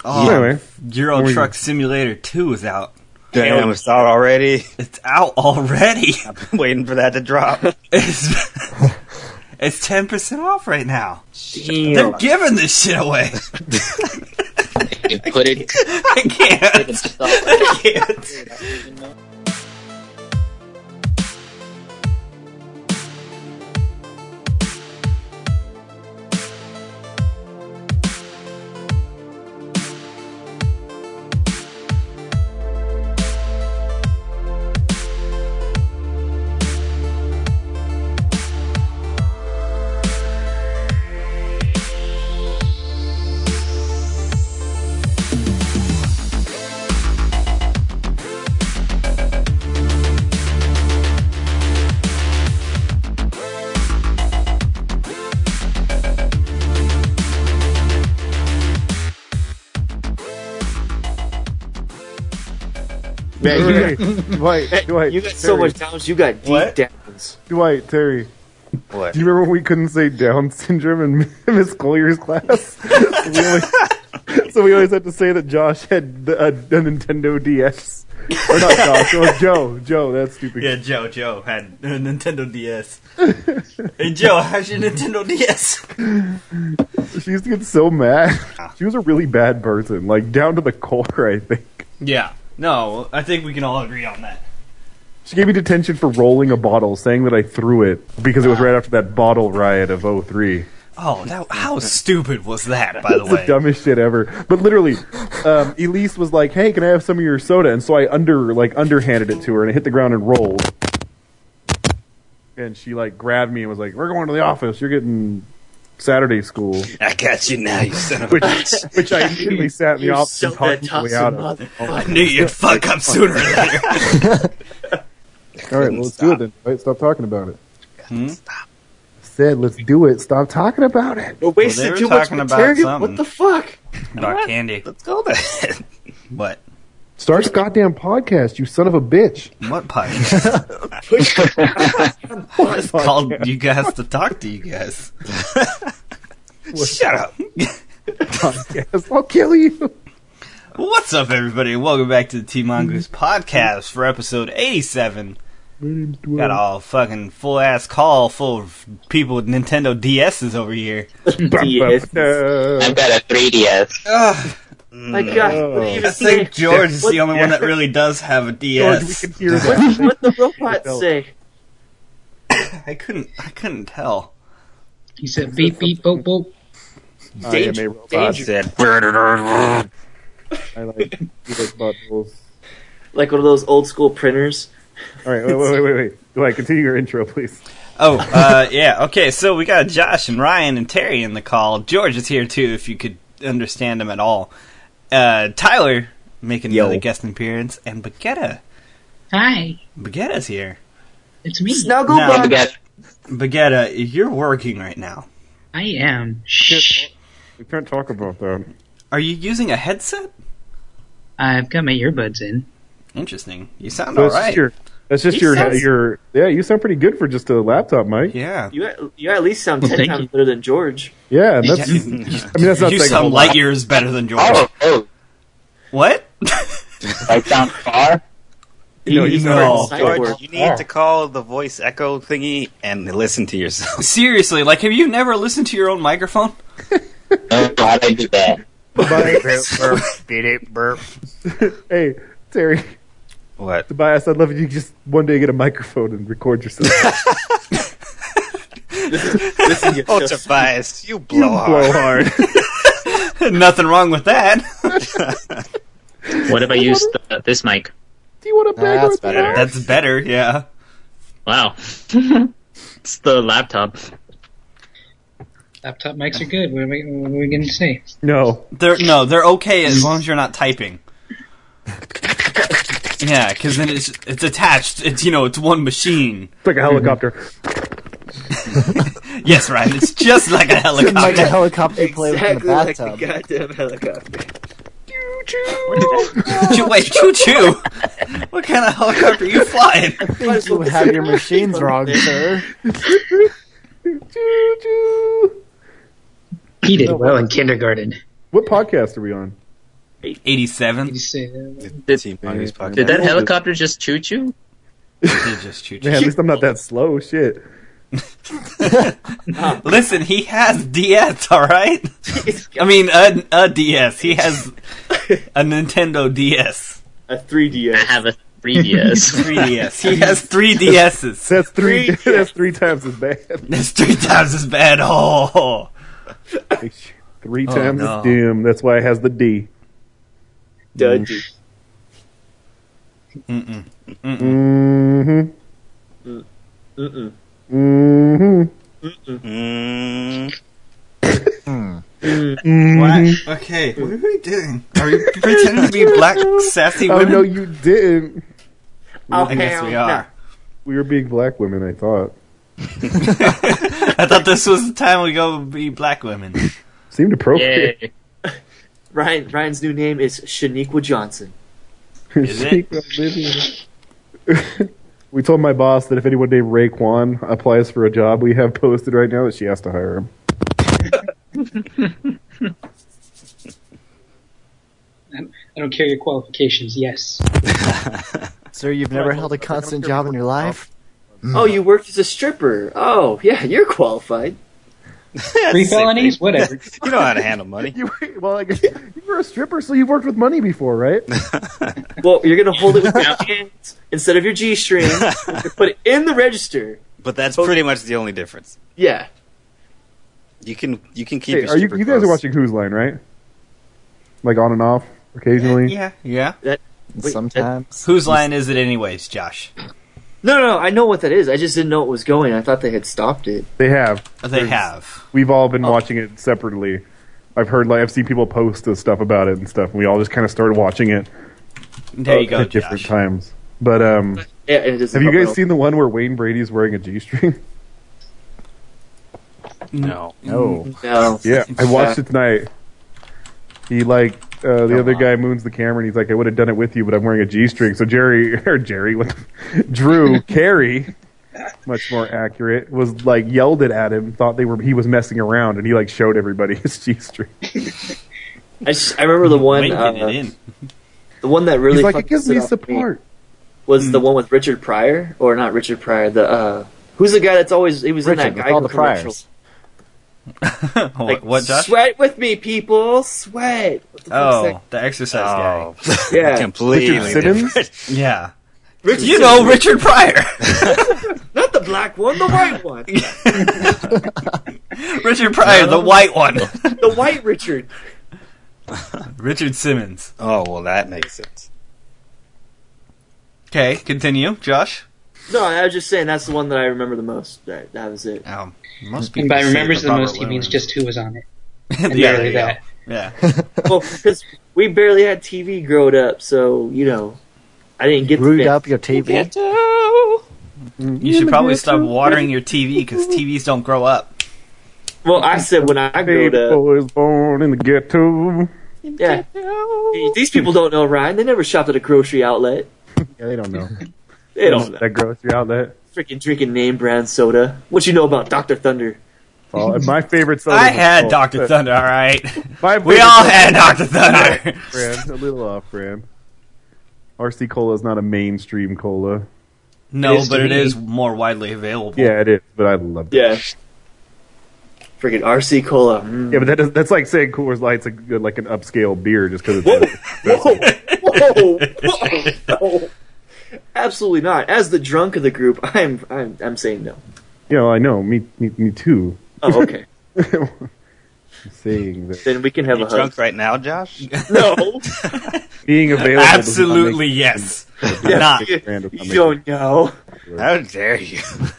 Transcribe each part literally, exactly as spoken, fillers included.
Oh, anyway, Euro Truck Simulator two is out. Damn, it's out already. It's out already. I've been waiting for that to drop. It's, it's ten percent off right now. Damn. They're giving this shit away. You put it. I can't. I can't. Man, you got, Dwight, Dwight, you got Terry, so much downs. You got deep What? downs. Dwight, Terry. What? Do you remember when we couldn't say Down syndrome in Miss Collier's class? so, we always, so we always had to say that Josh had a, a Nintendo D S. Or not Josh, it was Joe. Joe, that's stupid. Yeah, Joe. Joe had a Nintendo D S. Hey, Joe, how's your Nintendo D S? She used to get so mad. She was a really bad person, like down to the core, I think. Yeah. No, I think we can all agree on that. She gave me detention for rolling a bottle, saying that I threw it because it was right after that bottle riot of oh three. Oh, that, how stupid was that, by the It's way? the dumbest shit ever. But literally, um, Elise was like, "Hey, can I have some of your soda?" And so I under like underhanded it to her, and it hit the ground and rolled. And she like grabbed me and was like, "We're going to the office. You're getting Saturday school." I got you now, you son of a Which, bitch. which I immediately sat in the You office and suck talked that my way out of. Thompson I knew you'd fuck up sooner or later. All right, well, let's do it then. Right, stop talking about it. Hmm? Said, let's do it. Stop talking about it. We're wasting Well, they were too much talking about material. something. What the fuck? About candy. Let's go then. What? Start a goddamn podcast, you son of a bitch. What podcast? It's called You Guys to Talk to You Guys. Shut up. Podcast. I'll kill you. What's up, everybody? Welcome back to the T-Mongoose podcast for episode eighty-seven. Got a fucking full-ass call full of people with Nintendo D S's over here. Yes. I've got a three D S. Ugh, My God, what do you I even say? think George is What- the only one that really does have a George, we D S. can hear that. What the robot say? I couldn't. I couldn't tell. He said beep beep boop boop. I am Danger, a robot. danger. Said, I like, you like buttholes. Like one of those old school printers. All right, wait, wait, wait, wait, wait. Go ahead, continue your intro, please. Oh, uh, yeah. Okay, so we got Josh and Ryan and Terry in the call. George is here too, if you could understand him at all. Uh, Tyler making Yo. another guest appearance, and Baguetta. Hi, Baguetta's here. it's me. Snuggle No. bug. Got Baguetta, you're working right now. I am. Shh. We can't talk about that. Are you using a headset? I've got my earbuds in. Interesting. You sound So all that's just right. your, that's just He your, sounds- your, yeah, you sound pretty good for just a laptop mic. Yeah. You at, you at least sound Well, ten thank times you. better than George. Yeah, and that's, I You- mean, that's not you saying a sound whole light lot. years better than George. oh, oh, What? I sound far. You know, you He's sound No. like George, cyborg. you need to call the voice echo thingy and listen to yourself. Seriously, like, have you never listened to your own microphone? Oh, why'd I do that? Hey, Terry, What? Tobias, I'd love if you just one day get a microphone and record yourself. This is your Oh, show. Tobias, you You blow blow hard. hard. Nothing wrong with that. What if I use the, this mic? Do you want to bag That's with better. that? That's better, yeah. Wow. It's the laptop. Laptop mics are good. What are we, what are we going to say? No. They're no, they're okay as long as you're not typing. Yeah, because then it's it's attached. It's you know it's one machine. It's like a helicopter. Yes, right. It's just like a Like a helicopter. helicopter you play with in Exactly the like bathtub. a goddamn helicopter. Choo- Wait, choo choo. What kind of helicopter are you flying? I think you have your machines wrong, sir. Choo-choo. He did well in kindergarten. What podcast are we on? eighty-seven. You say, Did, Team Mongoose podcast. did that helicopter just choo choo? Did just shoot you. Man, at least I'm not that slow. Shit. Listen, he has D S, alright? I mean, a, a D S. He has a Nintendo D S. A three D S. I have a three D S. three D S. He has three D S's. That's three. Three- That's three times as bad. That's three times as bad. Oh. Three Oh, times no. as dim. That's why it has the D. Dudgy. Mm-mm. Mm-hmm. Mm-mm. Mm-hmm. Mm, Mm-hmm. What? Okay, what are we doing? Are we pretending to be black, sassy Oh women? no, you didn't. Oh, I guess hell we no. are. We were being black women. I thought. I thought this was the time we go be black women. Seemed appropriate. Yay. Ryan, Ryan's new name is Shaniqua Johnson. Is it? We told my boss that if anyone named Raekwon applies for a job we have posted right now, that she has to hire him. I don't care your qualifications. Yes. Sir, you've never held a constant job in your life? Oh, you worked as a stripper. Oh, yeah, you're qualified. Three felonies? Whatever. you know how to handle money. You were, well, I guess you were a stripper, so you've worked with money before, right? Well, you're gonna hold it with your hands instead of your G-string. You put it in the register. But that's pretty much the only difference. Yeah. You can you can keep Hey, your are you, stripper you guys are clothes. watching Who's Line, right? Like on and off, occasionally. Yeah, yeah. Wait, Sometimes. Whose line is it anyways, Josh? No, no, no. I know what that is. I just didn't know it was going. I thought they had stopped it. They have. They There's- have. We've all been Oh. watching it separately. I've heard, like, I've seen people post the stuff about it and stuff. And we all just kind of started watching it There you go, at different Josh. times. But um, Yeah, and it doesn't have you help at guys all. seen the one where Wayne Brady's wearing a G-string? No. No. No. Yeah, I watched it tonight. He like uh, the Come other on. guy moons the camera and he's like, "I would have done it with you, but I'm wearing a G-string." So Jerry or Jerry, what the, Drew Carey, much more accurate, was like yelled it at him, thought they were he was messing around, and he like showed everybody his G-string. I, just, I remember the one. Wait, Uh, get it in. the one that really He's like, fucking "It gives stood me out to me support." was the one with Richard Pryor, or not Richard Pryor. The uh, who's the guy that's always he was in Richard, that with guy all the commercial. Pryors. what, Like, what, Josh? Sweat with me, people. Sweat. What the fuck's Oh, the exercise Oh, that? Yeah. completely Richard Simmons? different. guy. Yeah. Richard You Simmons. know Richard Pryor. Not the black one, the white one. Richard Pryor, the white one. The white Richard. Richard Simmons. Oh, well, that makes sense. Okay, continue, Josh. No, I was just saying that's the one that I remember the most. That, that was it. Um, most And people by say remembers the Robert most, he means Lewin. just who was on it. yeah, And there barely you go. that. Yeah. Well, because we barely had T V growing up, so, you know, I didn't get Screwed the up your T V. You should probably stop watering your T V because T Vs don't grow up. Well, I said when I grew Baby up. boy is born in the ghetto. Yeah. These people don't know, Ryan. They never shopped at a grocery outlet. Yeah, they don't know. They don't know. That grocery outlet. Freaking drinking name brand soda. What you know about Doctor Thunder? Oh, and my favorite soda. I was- had oh, Doctor uh, Thunder, alright? My We favorite all soda- had Doctor Thunder. brand, a little off brand. R C Cola is not a mainstream cola. No, It is but to it me. is more widely available. Yeah, it is, but I love it. Yeah. Freaking R C Cola. Mm. Yeah, but that does, that's like saying Coors Light's a good, like an upscale beer just because Whoa, it's. whoa, whoa, whoa. Absolutely not. As the drunk of the group, I'm I'm I'm saying no. You know, I know. Me, me, me too. Oh, okay. I'm saying that Then we can have You a hug. drunk right now, Josh? No. being available. does not Absolutely make- yes. Yeah, Not. you, Brand does not you make don't know. How dare you?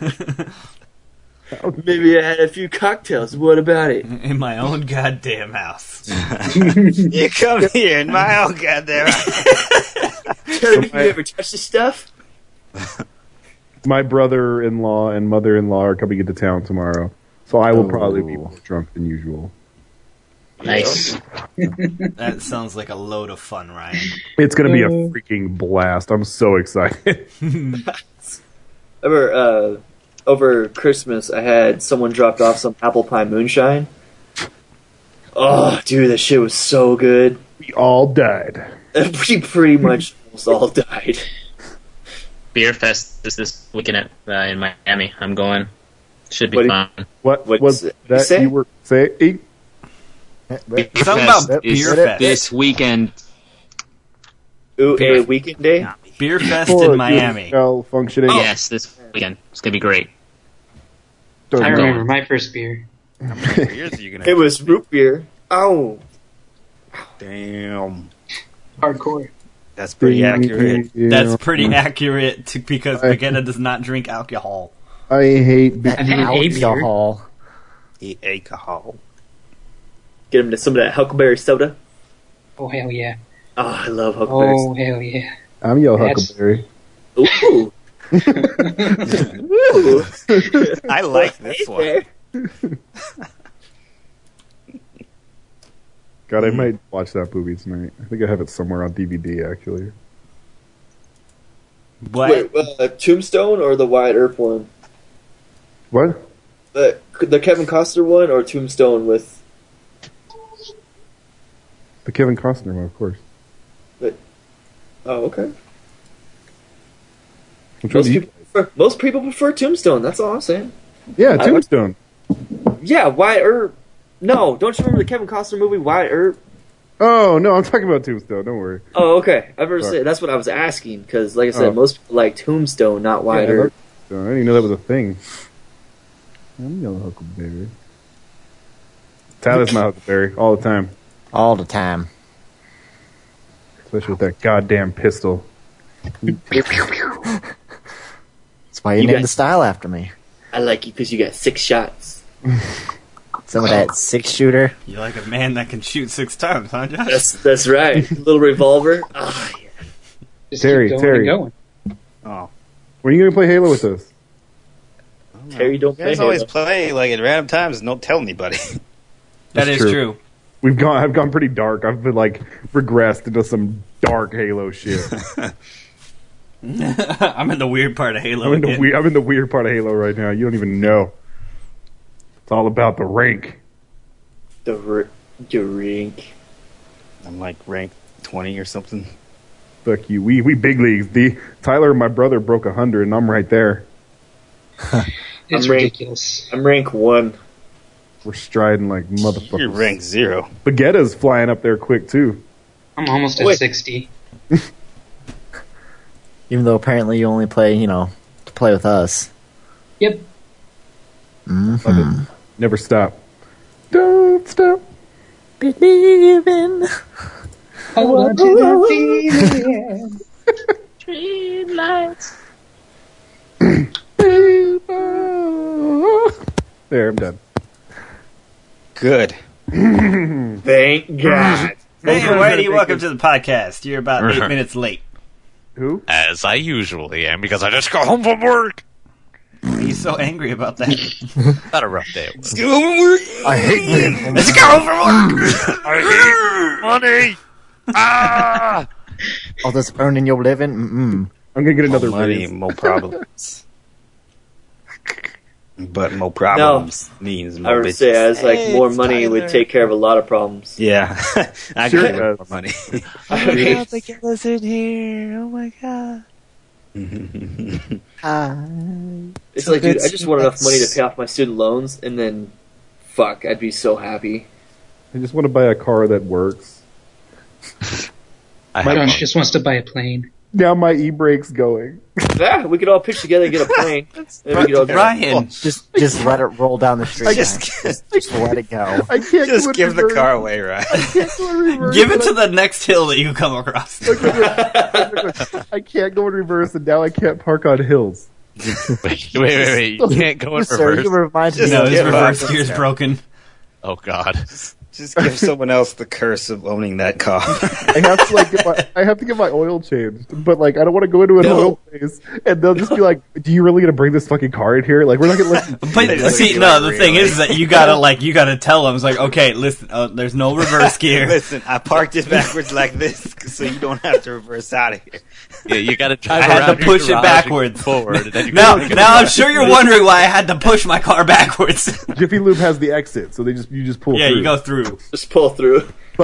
Maybe I had a few cocktails. What about it? In my own goddamn house. You come here in my own goddamn house. Have you ever touched this stuff? My brother-in-law and mother-in-law are coming into town tomorrow, so I will probably be more drunk than usual. Nice. That sounds like a load of fun, Ryan. It's going to be a freaking blast. I'm so excited. Over uh, over Christmas, I had someone dropped off some apple pie moonshine. Oh, dude, that shit was so good. We all died. We pretty much almost all died. Beer Fest is this weekend at, uh, in Miami. I'm going. Should be What do fun. What What's was it- that you say? you were saying? Beer Something Fest about is Beer Fest. this weekend. Ooh, Beer- a weekend day? Beer Fest For in Miami. Well, functioning. Yes, this weekend. It's gonna be great. Don't I know. remember my first beer. Beers are you gonna It was root beer. Oh. Damn. Hardcore. That's pretty accurate. That's pretty accurate to, because McKenna does not drink alcohol. I hate beer. I think a beer. Alcohol. Eat alcohol. Get him to some of that Huckleberry soda. Oh, hell yeah. Oh, I love Huckleberry Oh, hell yeah. I'm yo That's- Huckleberry. soda. Ooh. Ooh. I like this one. Hey God, I might watch that movie tonight. I think I have it somewhere on D V D, actually. What? Wait, uh, Tombstone or the Wyatt Earp one? What? The the Kevin Costner one or Tombstone with? The Kevin Costner one, of course. Oh, okay. Which one Most do you- people prefer, most people prefer Tombstone. That's all I'm saying. Yeah, I- Tombstone. Yeah, Wyatt Earp. No, don't you remember the Kevin Costner movie Wyatt Earp? Oh, no, I'm talking about Tombstone. Don't worry. Oh, okay. I've never Sorry. said that's what I was asking because, like I said, Oh. most people like Tombstone, not Wyatt Yeah, I Earp. didn't even know that was a thing. I'm yo Huckleberry. Tyler's my Huckleberry all the time. All the time. Especially with that goddamn pistol. That's why you, You named got- the style after me. I like you because you got six shots. Some of that six shooter. You like a man that can shoot six times, huh, Josh? That's that's right. Little revolver. Ah, yeah. Just Terry, keep going Terry. and going. Oh. When are you going to play Halo with us? Terry, don't You play guys always Halo. play like at random times and don't tell anybody. That That's is true. true. We've gone. I've gone pretty dark. I've been like regressed into some dark Halo shit. I'm in the weird part of Halo. I'm in the again. weird. I'm in the weird part of Halo right now. You don't even know. It's all about the rank. The r- the rink. I'm like ranked twenty or something. Fuck you. We we big leagues. The Tyler and my brother broke a hundred, and I'm right there. It's I'm ranked- ridiculous. I'm rank one. We're striding like motherfuckers. You're ranked zero. Baguetta's flying up there quick too. I'm almost at Wait. sixty. Even though apparently you only play, you know, to play with us. Yep. Mm-hmm. Never stop. Don't stop. Believing. Hold on to that feeling. There, I'm done. Good. Thank God. Hey, Whitey, welcome to the podcast. You're about eight minutes late. Who? As I usually am, because I just got home from work. He's so angry about that. Had a rough day at work. I hate being Let's go for work. I hate money. Ah! all this earning your living. Mm-mm. I'm gonna get another More money, raise. more problems. But more problems means I more would bitches. say as like Hey, more it's money Tyler. would take care of a lot of problems. Yeah. I Sure got it more does. money. Together's in here. Oh my god. Hi. It's like, dude, I just want enough money to pay off my student loans, and then, fuck, I'd be so happy. I just want to buy a car that works. I have Josh one. just wants to buy a plane. Now my e-brake's going. Yeah, we could all pitch together and get a plane. And we could all Ryan, Just just let it roll down the street. Just- guys. just, just let it go. I can't Just go in give the reverse. car away, right? I can't go in reverse. give it to the next hill that you come across. I can't go in reverse, and now I can't park on hills. Wait, wait, wait, wait. You can't go in Sir, you reverse. remind me No, of his give reverse up. gear's broken. Oh, God. Just give someone else the curse of owning that car. I have to like get my, I have to get my oil changed, but like I don't want to go into an No. oil place, and they'll just be like, "Do you really gonna bring this fucking car in here? Like we're not gonna let." But They just see, be no, like, the thing really? is that you gotta like you gotta tell them. It's like, okay, listen, uh, there's no reverse gear. Listen, I parked it backwards like this so you don't have to reverse out of here. Yeah, you gotta drive I had around to your push it garage backwards. and forward. And then you Now, gotta- now I'm sure you're wondering why I had to push my car backwards. Jiffy Lube has the exit, so they just you just pull. Yeah, through. you go through. just pull through. But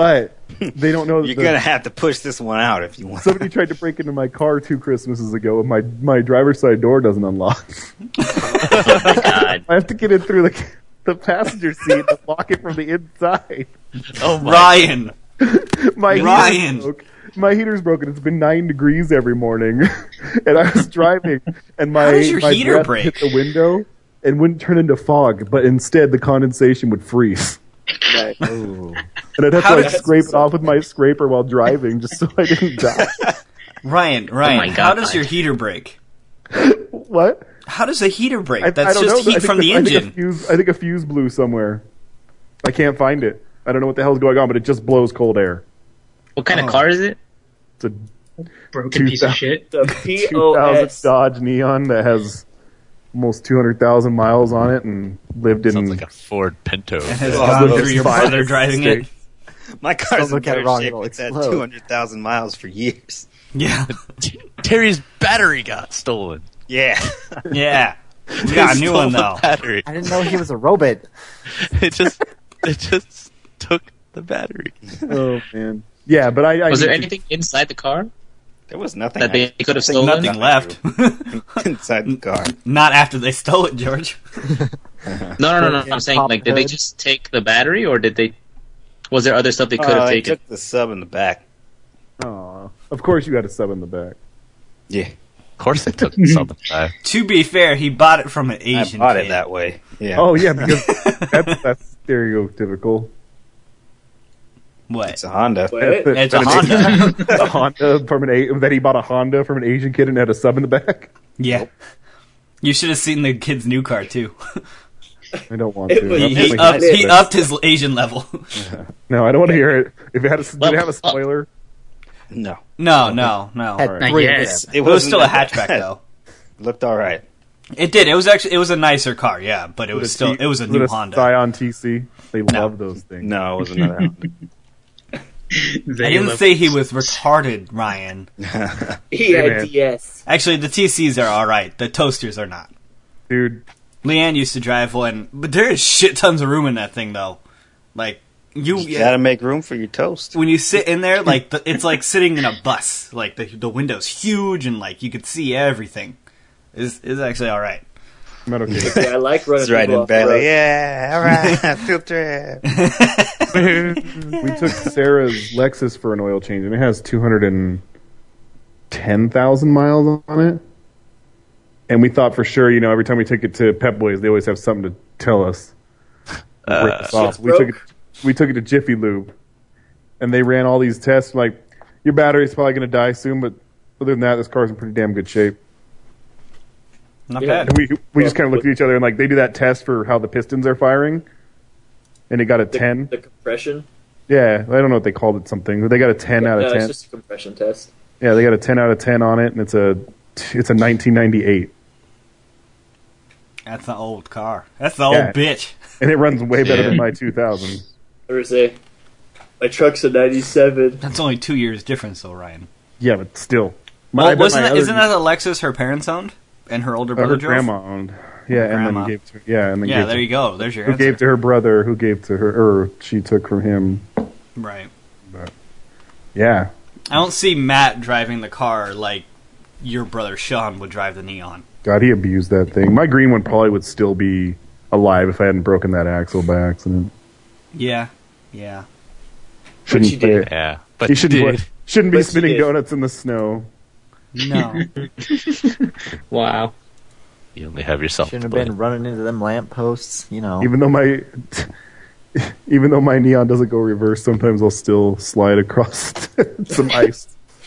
they don't know that You're the- gonna have to push this one out if you want. Somebody tried to break into my car two Christmases ago, and my my driver's side door doesn't unlock. Oh my god. I have to get in through the the passenger seat and lock it from the inside. Oh my. Ryan. My Ryan. heater's broke. My heater's broken. It's been nine degrees every morning, and I was driving, and my How does your my heater breath break? hit the window and wouldn't turn into fog, but instead the condensation would freeze. Right. Ooh. And I'd have How to like does- scrape it off with my scraper while driving, just so I didn't die. Ryan, Ryan, my how God. does your heater break? What? How does a heater break? I, That's I don't just know. I heat think from the I think a engine. fuse, I think a fuse blew somewhere. I can't find it. I don't know what the hell's going on, but it just blows cold air. What kind Oh. of car is it? It's a Broken piece of shit. The P two O thousand S. Dodge Neon that has almost two hundred thousand miles on it and lived in. Sounds like a Ford Pinto. It has Oh, gone those through your five brother driving it. My car's Don't look in at it better wrong, shape. it'll It's had explode. two hundred thousand miles for years. Yeah. Terry's battery got stolen. Yeah. Yeah. We got a They new stole one, the though. Battery. I didn't know he was a robot. It just, it just took the battery. Oh man, yeah, but I. I Was there need to- anything inside the car There was nothing. that they I could have think stolen? Nothing left. inside the car. Not after they stole it, George. No, no, no, no. Yeah, I'm saying, pop like, did they hood. just take the battery, or did they? Was there other stuff they could Oh, have they taken? took the sub in the back. Aw. Of course, you got a sub in the back. Yeah, Of course they took something back. To be fair, he bought it from an Asian I bought kid. it that way. Yeah. Oh yeah, because that's, that's stereotypical. What? It's a Honda. What? It's a That an Honda. Asian- a Honda from an A- that he bought a Honda from an Asian kid and had a sub in the back. Yeah. You should have seen the kid's new car, too. I don't want It to. was- He, That's he, like- upped, he upped his Asian level. No, I don't want to hear it. If it had a, did Well, it have a spoiler? No, No, no, no. Had Alright. three Not of yet. them. it, It was wasn't still a that hatchback, bad. though. Looked all right. It did. It was actually it was a nicer car, yeah, but it was Was still T- it was a it new a Honda. Scion T C. They love those things. No, it was another Honda. I didn't say he was retarded, Ryan. E Hey, I man. D S. Actually, the T Cs are all right. The toasters are not. Dude, Leanne used to drive one, but there is shit tons of room in that thing, though. Like you, You gotta make room for your toast. when you sit in there, like the, it's like sitting in a bus. Like the the window's huge and like you could see everything. Is is actually all right. I'm not okay. Yeah, I like running It's right people in off the bed. Like, road. yeah, all right, field trip. We took Sarah's Lexus for an oil change, and it has two hundred ten thousand miles on it. And we thought for sure, you know, every time we took it to Pep Boys, they always have something to tell us. Uh, Rip us off. Shit's We took it. broke. We took it to Jiffy Lube, and they ran all these tests. Like, your battery's probably going to die soon, but other than that, this car's in pretty damn good shape. Not Yeah. bad. And we we just kind of looked at each other and like they do that test for how the pistons are firing, and it got a The, ten. the compression. Yeah, I don't know what they called it something, but they got a ten out no, of it's ten. just a compression test. Yeah, they got a ten out of ten on it, and it's a it's a nineteen ninety-eight, That's an old car. That's the old Yeah. bitch. and it runs way better Yeah. than my two thousand. There was a my truck's a ninety-seven. That's only two years difference, though, Ryan. Yeah, but still, My- I Well, bet wasn't my that, other- isn't that a Lexus her parents owned and her older uh, brother her drove? grandma owned? Yeah, and Grandma. then gave to yeah, and then Yeah, gave there to, you go. There's your who answer. gave to her brother, who gave to her, or she took from him. Right. Yeah, I don't see Matt driving the car like your brother Sean would drive the Neon. God, he abused that thing. My green one probably would still be alive if I hadn't broken that axle by accident. Yeah. Yeah. Shouldn't you play did. it. Yeah, but He shouldn't, you play- did. shouldn't be But you spinning did. donuts in the snow. No. Wow. You only have yourself. Shouldn't to have blame. been running into them lampposts, you know. Even though my even though my Neon doesn't go reverse, sometimes I'll still slide across some ice.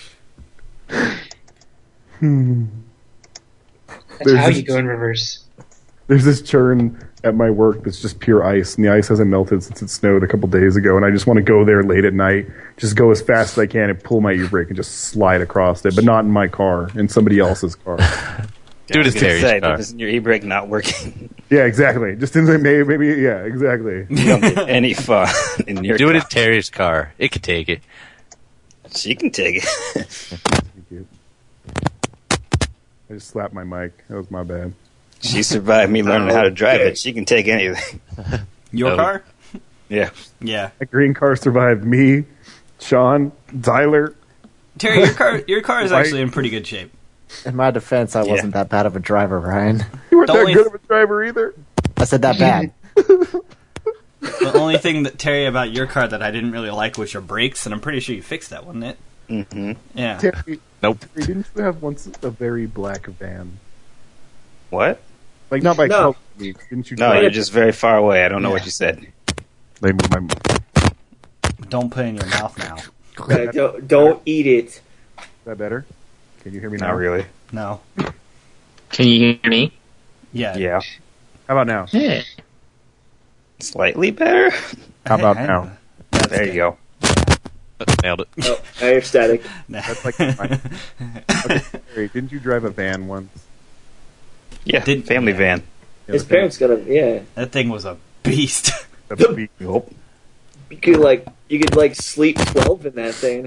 Hmm. That's There's how this- you go in reverse. There's this churn at my work that's just pure ice, and the ice hasn't melted since it snowed a couple days ago, and I just want to go there late at night, just go as fast as I can and pull my e-brake and just slide across it, but not in my car, in somebody else's car. Dude, I was it's gonna Terry's say, car. Isn't your e-brake not working? Yeah, exactly. Just in the, maybe, maybe, yeah, exactly. You don't get any fun in your Do it in car. Terry's car. It could take it. She can take it. Thank you. I just slapped my mic. That was my bad. She survived me learning how to drive it. She can take anything. Your Oh. car? Yeah. Yeah. That green car survived me, Sean, Tyler. Terry, your car your car is Right. actually in pretty good shape. In my defense, I wasn't that bad of a driver, Ryan. You weren't The that only- good of a driver either. I said that bad. The only thing that Terry about your car that I didn't really like was your brakes, and I'm pretty sure you fixed that, wasn't it? Mm-hmm. Yeah. Terry, Nope. Terry, didn't you have once a very black van? What? Like, not by No. color, didn't you? No, drive- you're just very far away. I don't know Yeah. what you said. Like, my, Don't put it in your mouth now. Uh, don't, don't eat it. is that better? Can you hear me now? Not really. No. Can you hear me? Yeah. Yeah. How about now? Yeah. Slightly better? How about I- now? There you go. Nailed it. Oh, I hear static. That's like my, okay, Terry, didn't you drive a van once? Yeah, Did- family yeah. van. Yeah, His the van- parents got a yeah. That thing was a beast. the big- Nope. You could like you could like sleep twelve in that thing.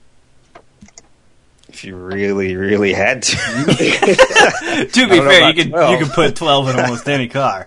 If you really, really had to. To be don't know fair, you about could twelve. you could put twelve in almost any car.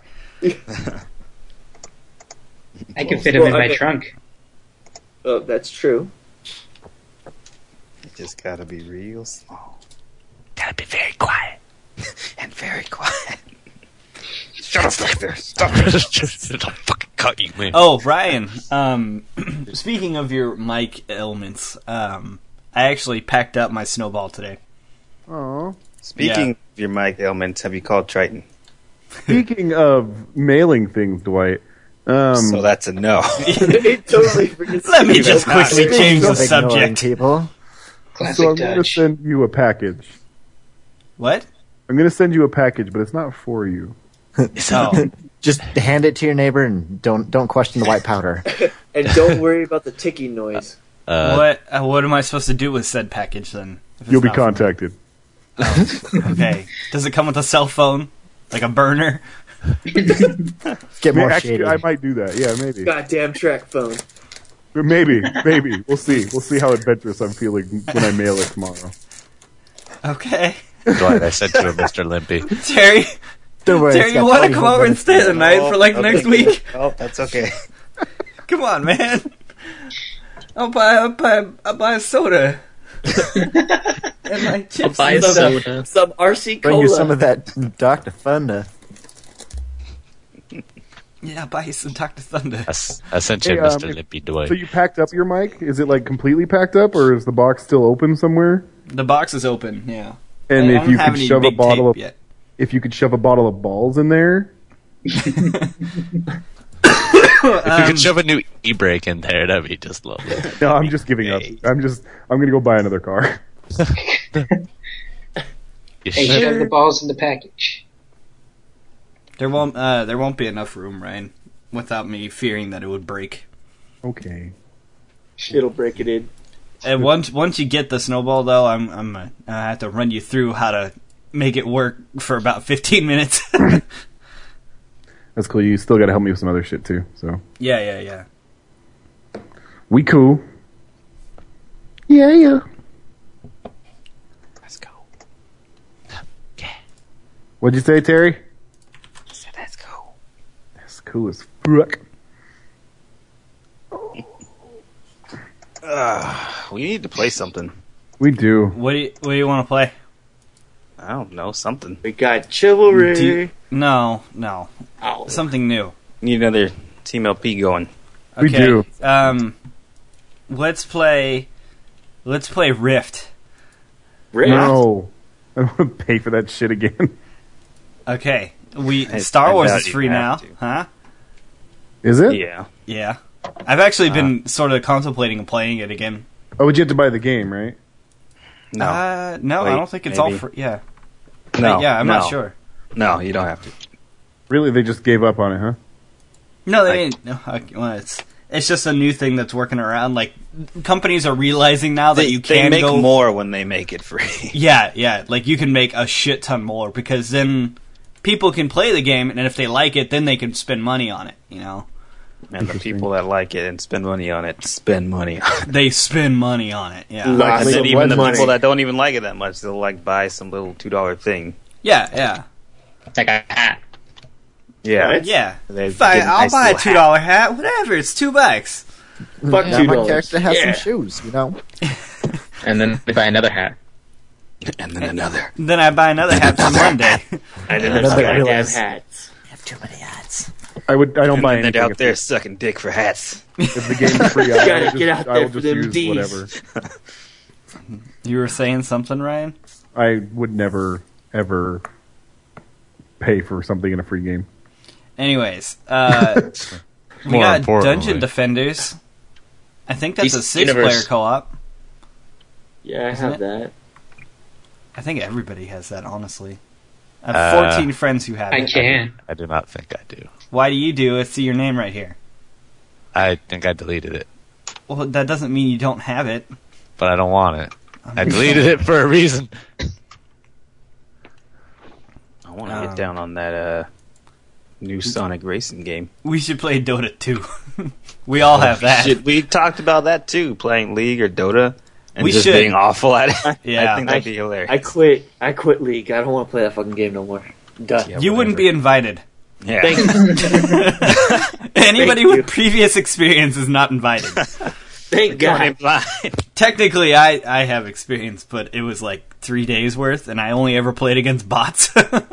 I can fit him Well, in I my mean- trunk. Oh, that's true. You just gotta be real small. Gotta be very quiet. And very quiet. Shut up back there. Stop it. I'll fucking cut you, man. Oh, Ryan. Um, speaking of your mic ailments, um, I actually packed up my snowball today. Aw. Speaking Yeah. of your mic ailments, have you called Triton? Speaking of mailing things, Dwight. Um, so that's a no. It totally forgets. Let me to- just quickly change the Stop ignoring subject. people. Classic so I'm going to Dutch. send you a package. What? I'm going to send you a package, but it's not for you. Oh, Just hand it to your neighbor and don't don't question the white powder. And don't worry about the ticking noise. Uh, what? Uh, what am I supposed to do with said package then? if it's You'll be not for me? contacted. Okay. Does it come with a cell phone, like a burner? Get more Actually, shady. I might do that. Yeah, maybe. Goddamn track phone. Maybe. Maybe. We'll see. We'll see how adventurous I'm feeling when I mail it tomorrow. Okay. Dwight, I sent you a Mister Limpy. Terry, Don't worry, Terry, it's you got want to twenty come whole over and minutes. stay the night for like next week? Oh, that's okay. Come on, man. I'll buy, I'll buy, I'll buy a soda. And like chips I'll buy a and stuff. soda. Some R C Bring you Cola. some of that Doctor Thunder. Yeah, I'll buy you some Doctor Thunder. I, s- I sent you Hey, a Mister um, Limpy, Dwight. So you packed up your mic? Is it like completely packed up, or is the box still open somewhere? The box is open, yeah. And I if don't you have could any shove a big bottle of tape yet. if you could shove a bottle of balls in there, If you Um, could shove a new e-brake in there, that'd be just lovely. no, I'm just giving up. I'm just I'm gonna go buy another car. You Hey, should. shove the balls in the package. There won't, uh, there won't be enough room, Ryan, without me fearing that it would break. Okay. It'll break it in. And once, once you get the snowball, though, I'm, I'm, uh, I have to run you through how to make it work for about fifteen minutes. That's cool. You still got to help me with some other shit too. So yeah, yeah, yeah. we cool. Yeah, yeah. Let's go. What'd you say, Terry? So let's go. That's cool as fuck. Uh, we need to play something. We do. What do you, what do you want to play? I don't know, something. We got chivalry. Do you- no, no, Oh. something new. Need another Team L P going. We Okay, do. Um, let's play. Let's play Rift. Rift? No, I don't want to pay for that shit again. Okay, we I- Star I Wars doubt is you free now, have to. huh? Is it? Yeah. Yeah, I've actually Uh, been sort of contemplating playing it again. Oh, but you have to buy the game, right? No. uh, no, I Wait, don't think it's maybe. all free. Yeah, no. yeah, I'm no. not sure. No, you don't have to. Really, they just gave up on it, huh? No, they I- didn't. No, okay, well, it's it's just a new thing that's working around. Like companies are realizing now that They, you they can make go more when they make it free. Yeah, yeah. Like you can make a shit ton more because then people can play the game, and if they like it, then they can spend money on it. You know, And the people that like it and spend money on it spend money on it. they spend money on it. Yeah, Lots And then of even the money. people that don't even like it that much, they'll like buy some little two dollar thing. yeah, yeah, It's like a hat. Yeah. Right. yeah. They Fine, get a I'll nice buy a little two dollar hat. Whatever, it's two bucks. Fuck Yeah, two my dollars. character has Yeah. some shoes, you know. And then they buy another hat. And then another. Then I buy another hat for Monday. I didn't Another understand. Goddamn realize- hats. I have too many hats. I would. I don't And buy then anything. they're out if, there sucking dick for hats. if the game's free, I, Gotta will just, get out I there will for just them use Ds. whatever. You were saying something, Ryan? I would never ever pay for something in a free game. Anyways, uh, we More got importantly. Dungeon Defenders. I think that's a Beast six-player Universe. co-op. Yeah, I Isn't have it? that. I think everybody has that, honestly. I have Uh, fourteen friends who have I it. can. I do not think I do. Why do you do it? See your name right here. I think I deleted it, Well, that doesn't mean you don't have it. but I don't want it. I deleted it for a reason. I want to Um, get down on that uh, new Sonic racing game. We should play Dota two. We all have that. Shit, we talked about that too, playing League or Dota, and We just should. being awful at it. Yeah. I think that'd be hilarious. I quit. I quit League. I don't want to play that fucking game no more. Done. Yeah, You wouldn't whatever. be invited. Yeah. Thank you. Anybody Thank with you. previous experience is not invited. Thank Going in God. blind. Technically, I, I have experience, but it was like three days worth, and I only ever played against bots.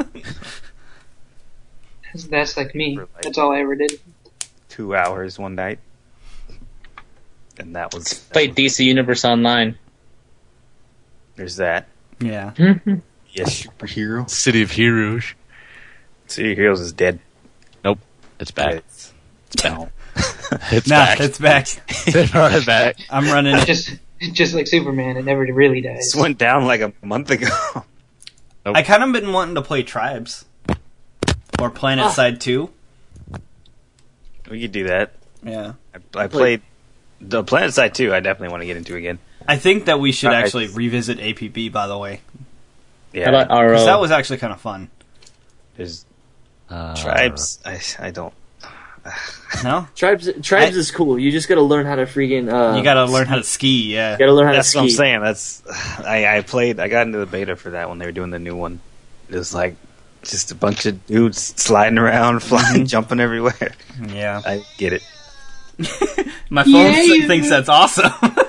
That's, that's like me. For, like- That's all I ever did. Two hours one night, and that was. Played D C Universe Online. There's that. yeah. Yes, superhero. City of Heroes. See, Heroes is dead. Nope, it's back. It's, no. It's Nah, back. it's back. They brought it back. I'm running it. Just just like Superman, it never really dies. This went down like a month ago. I kind of been wanting to play Tribes. Or Planet Side two. We could do that. Yeah. I, I played the Planet Side two. I definitely want to get into again. I think that we should Alright. actually revisit A P B, by the way. Yeah, How about R O? Because that was actually kind of fun. there's Uh, tribes. I, I don't. No? Tribes. Tribes I- is cool. You just got to learn how to freaking. Uh, You gotta learn how to ski, yeah. You got to learn how That's to what I'm ski. saying. That's I, I played. I got into the beta for that when they were doing the new one. It was like just a bunch of dudes sliding around, flying, jumping everywhere. Yeah. I get it. My phone Yeah, s- you- thinks that's awesome.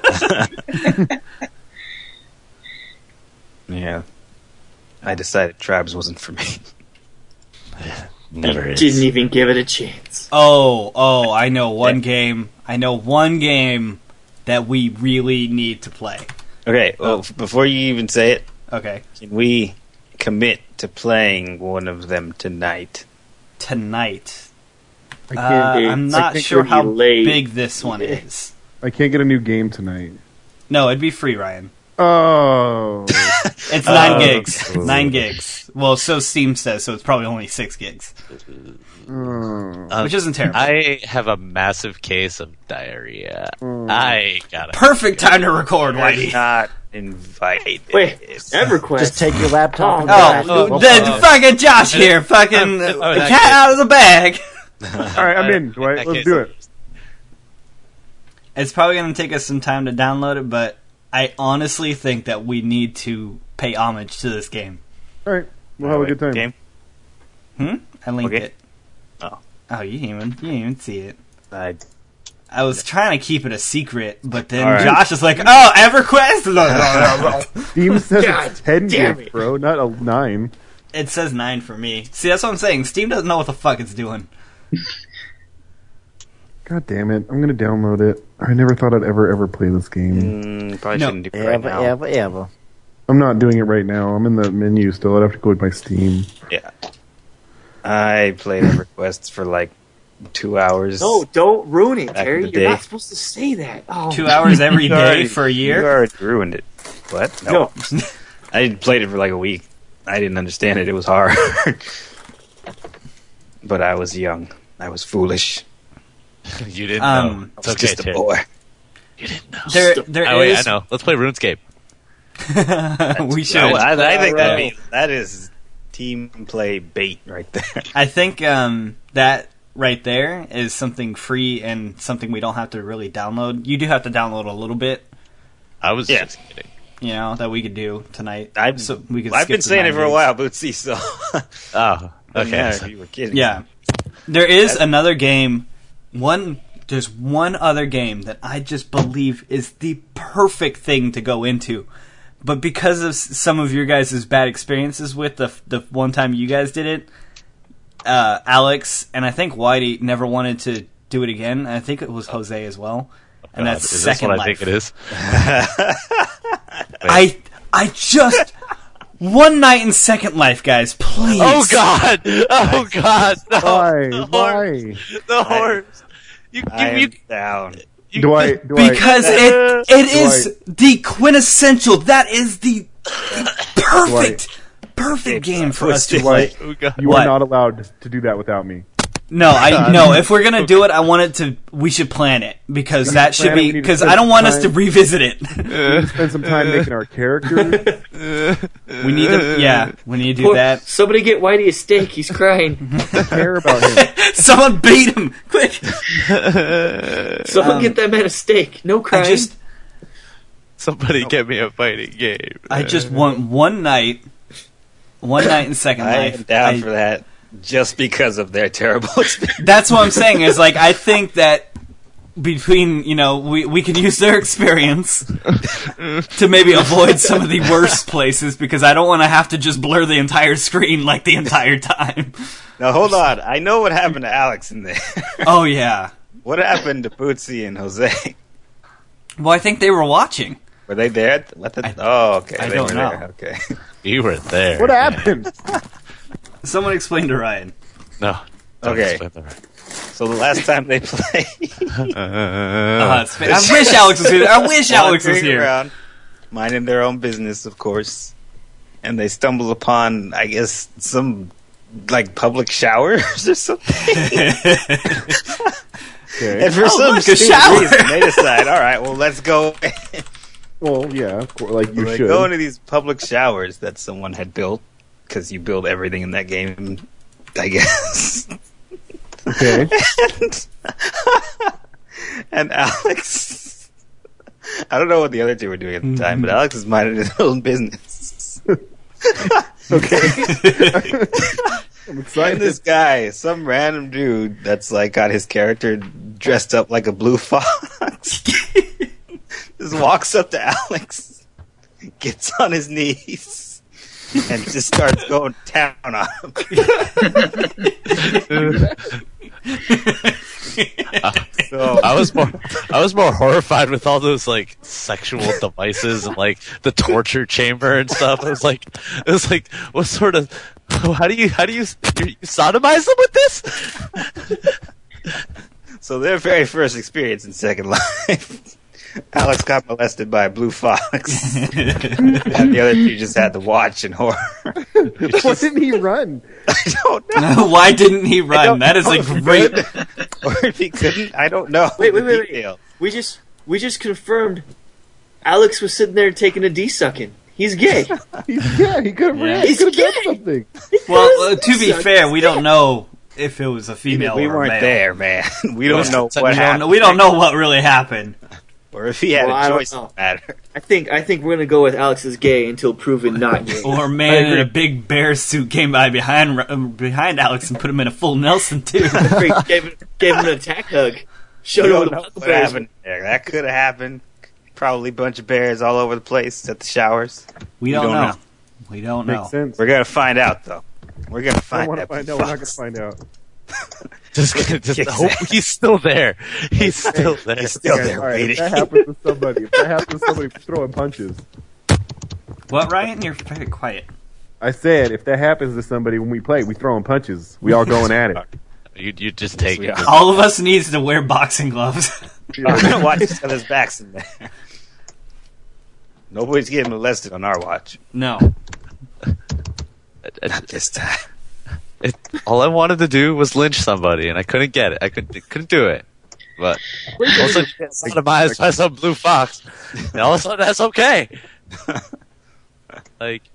Yeah. I decided tribes wasn't for me. Never is. Didn't even give it a chance. Oh, oh, I know one game. I know one game that we really need to play. Okay, well, f- before you even say it, Okay. can we commit to playing one of them tonight? Tonight. I Uh, can't. It's- I'm I not think sure it'd be how late. big this one is. I can't get a new game tonight. No, it'd be free, Ryan. Oh, It's nine Oh. gigs. Nine gigs. Well, so Steam says, so it's probably only six gigs. Oh. Uh, Which isn't terrible. I have a massive case of diarrhea. I gotta. Perfect time to record, You're Whitey. not invited. Wait, EverQuest. Just take your laptop. Oh, and God. Oh, drive. then oh. fucking Josh here, fucking Oh, uh, that cat kid. out of the bag. All right, I'm in. Dwight. That Let's case- do it. It's probably going to take us some time to download it, but I honestly think that we need to pay homage to this game. All right, we'll have a good time. Game? Hmm? I linked Okay. it. Oh. Oh, you didn't even, you didn't even see it. I, I was trying to keep it a secret, but then All right. Josh is like, "Oh, EverQuest." Steam says God it's ten damn gigs, it. bro, not a nine. It says nine for me. See, that's what I'm saying. Steam doesn't know what the fuck it's doing. God damn it! I'm gonna download it. I never thought I'd ever ever play this game. mm, probably No. shouldn't do it right Ever, now. ever, ever. I'm not doing it right now. I'm in the menu still. I'd have to go with my Steam. Yeah. I played EverQuest for like two hours. No, don't ruin it, Back in Terry. the You're day. not supposed to say that. Oh, Two hours every You day already- for a You year. already ruined it. What? No. I played it for like a week. I didn't understand it. It was hard. But I was young. I was foolish. You didn't Um, know. I It's was okay, just a Ted. boy. You didn't know. There, there Oh, wait, I is- know. Let's play RuneScape. we should. I, I think Right. that be, that is team play bait right there. I think um, that right there is something free and something we don't have to really download. You do have to download a little bit, I was Yeah. just kidding. you know, that we could do tonight. I've, so we could I've skip been the saying nine it for a gigs. while, Bootsy, so Oh, doesn't okay. matter if you were kidding. Yeah, there is another game. One there's one other game that I just believe is the perfect thing to go into. But because of some of your guys' bad experiences with the the one time you guys did it, uh, Alex and I think Whitey never wanted to do it again. I think it was Jose as well. And God, that's is Second this what Life. I think it is? I I just one night in Second Life, guys, please. Oh God! Oh God! No, Why? the Why? horse. The horse. You, I am you, you, down. you, Do I? Do I? Because it it is the quintessential. That is the perfect perfect game for us to Do I? play. Oh God. You What? are not allowed to do that without me. No, I no. If we're gonna do it, I want it to. We should plan it because that should plan it, we be need to because spend I don't want us time. to revisit it. We need to spend some time making our characters. We need to. Yeah, we need to do Poor- that. Somebody get Whitey a steak. He's crying. care about him. Someone beat him quick. Someone Um, get that man a steak. No I crying. just Somebody get me a fighting game. I just want one night, one night in Second I Life. am down I- for that just because of their terrible experience. That's what I'm saying. Is like I think that between you know we we could use their experience to maybe avoid some of the worst places because I don't want to have to just blur the entire screen like the entire time. Now hold on, I know what happened to Alex in there. Oh yeah. What happened to Bootsy and Jose? Well, I think they were watching. Were they there? What the, I- oh, okay. I they don't were know. There. Okay. You were there. What happened? Someone explain to Ryan. No. Don't Okay. explain that. So the last time they played, Uh, it's fa- I wish Alex was here. I wish Alex was wandering here. around, minding their own business, of course, and they stumble upon, I guess, some like public showers or something. Okay. And for Oh, some look, a stupid shower. reason, they decide, all right, well, let's go. Well, yeah, of course, like you they should. go into these public showers that someone had built because you build everything in that game, I guess. Okay. and, and Alex, I don't know what the other two were doing at the time, but Alex is minding his own business. Okay. I'm And excited. this guy, some random dude that's like got his character dressed up like a blue fox, just walks up to Alex, gets on his knees, and just starts going down on him. So, I was more, I was more horrified with all those like sexual devices and like the torture chamber and stuff. It was like, it was like, what sort of, how do you, how do you, you, you sodomize them with this? so their very first experience in Second Life, Alex got molested by a blue fox, and the other two just had to watch in horror. Why didn't he run? I don't know. Why didn't he I run? don't That is know a if he great. could, or if he couldn't, I don't know. Wait, wait, the wait, wait. detail. We just we just confirmed Alex was sitting there taking a D sucking. He's gay. He's, yeah, he could have Yeah. ran. He He's could have done gay. something. Well, uh, to be fair, we don't know if it was a female We or a weren't male. there, man. We don't know So what we, don't happened, know, we don't know what really happened. or if he had Well, I a don't choice in know. the matter. I think I think we're gonna go with Alex is gay until proven not gay. Or a man in a big bear suit came by behind um, behind Alex and put him in a full Nelson too. gave, gave him an attack hug. We Showed him don't what know the what huckleberries happened there. That could have happened. Probably a bunch of bears all over the place at the showers. We don't, don't know. know. We don't know. Makes sense. We're gonna find out, though. We're gonna I find want to that find blue out. We're not going to fox. find out. Just, just Exactly. hope he's still there. He's still there. He's still Okay, there all right, if waiting. that happens to somebody, if that happens to somebody throwing punches, What, Ryan? You're very quiet. I said if that happens to somebody when we play, we throwing punches. We all going at it. You, you just take we it. are. All of us needs to wear boxing gloves. We're gonna watch each other's backs in there. Nobody's getting molested on our watch. No. Not this time. It, all I wanted to do was lynch somebody, and I couldn't get it. I couldn't, couldn't do it. But all of a sudden, you get sodomized by some blue fox, and all of a sudden, that's okay. Like,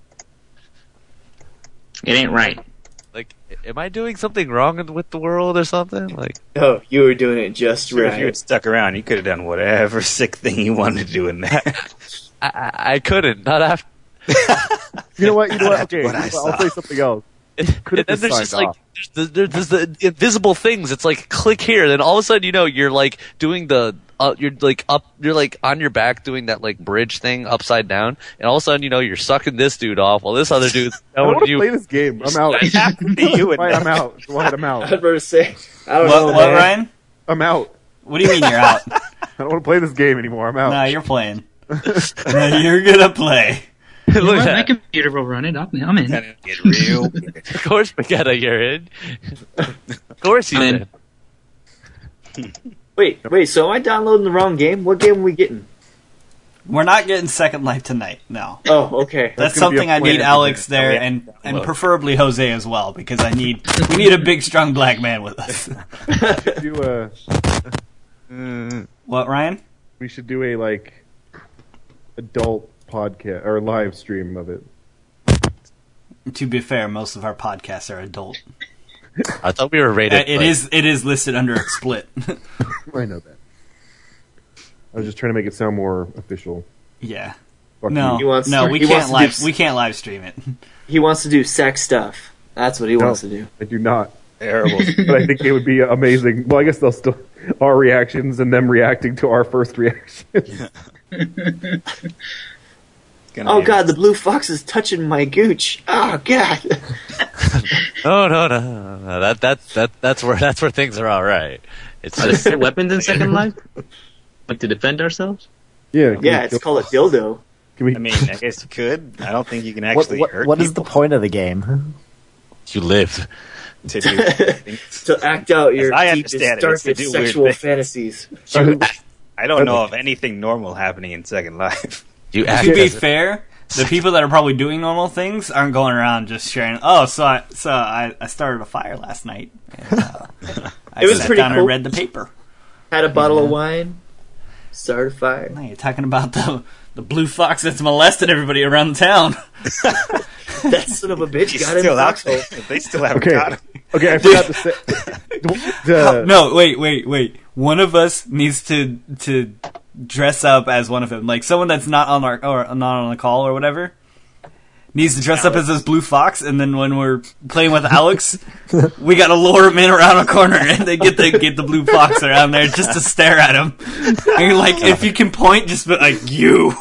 It ain't right. like, am I doing something wrong with the world or something? Like, No, you were doing it just Sure, if you right. had stuck around, you could have done whatever sick thing you wanted to do in there. I, I, I couldn't. Not after. You know what? You know what? Okay, What I I'll saw. say something else. And, Could've and then there's just just signed like off. there's, the, there's the invisible things. It's like click here, then all of a sudden you know you're like doing the uh, you're like up you're like on your back doing that like bridge thing upside down, and all of a sudden you know you're sucking this dude off while this other dude's I don't want telling to you. play this game. I'm out. It happened to be you and Why, I'm out. Why, I'm out. I'd rather say, I don't What, know, what man. Ryan? I'm out. What do you mean you're out? I don't want to play this game anymore. I'm out. No, you're playing. No, you're gonna play. You know Look what? at My that. computer will run it. I'm, I'm in. Gonna get real. Of course, Spaghetti, you're in. Of course, you're I'm in. in. Wait, wait, so am I downloading the wrong game? What game are we getting? We're not getting Second Life tonight. No. Oh, okay. That's gonna be something a I need plan. Alex Oh, there yeah. and, and preferably Jose as well because I need we need a big strong black man with us. Do a, What, Ryan? we should do a like adult podcast or live stream of it. To be fair, most of our podcasts are adult. I thought we were Uh, rated. It like, is it is listed under explicit. I know that. I was just trying to make it sound more official. Yeah. Fuck No, He wants- no, we he wants can't to live do- we can't live stream it. He wants to do sex stuff. That's what he No. wants to do. you. I do not. Terrible. But I think it would be amazing. Well, I guess they'll still our reactions and them reacting to our first reaction. Gonna Oh be- god, the blue fox is touching my gooch. Oh god. no, no, no, no, no. That that that that's where that's where things are all right. It's Are just there weapons in Second Life? Like to defend ourselves? Yeah, can Yeah, we it's kill- called a dildo. Can we, I mean, I guess you could. I don't think you can What, actually what, hurt what is the people point of the game? you live. to do things. To act out your As I deepest, understand it, it's to darkest do weird sexual things. fantasies. I don't know of anything normal happening in Second Life. You act To be as- fair, the people that are probably doing normal things aren't going around just sharing. Oh, so I so I, I started a fire last night. And, uh, I It was sat pretty down cool. and read the paper. Had a bottle of wine. Started a fire. No, you're talking about the the blue fox that's molested everybody around town. That son of a bitch He's got in still the out foxhole. there. They still haven't Okay. got him. Okay, I forgot to say. the- No, wait, wait, wait. One of us needs to to dress up as one of them. Like someone that's not on our or not on the call or whatever needs to dress up as this blue fox, and then when we're playing with Alex, we gotta lure him in around a corner and then get the get the blue fox around there just to stare at him. And like, if you can point, just be like you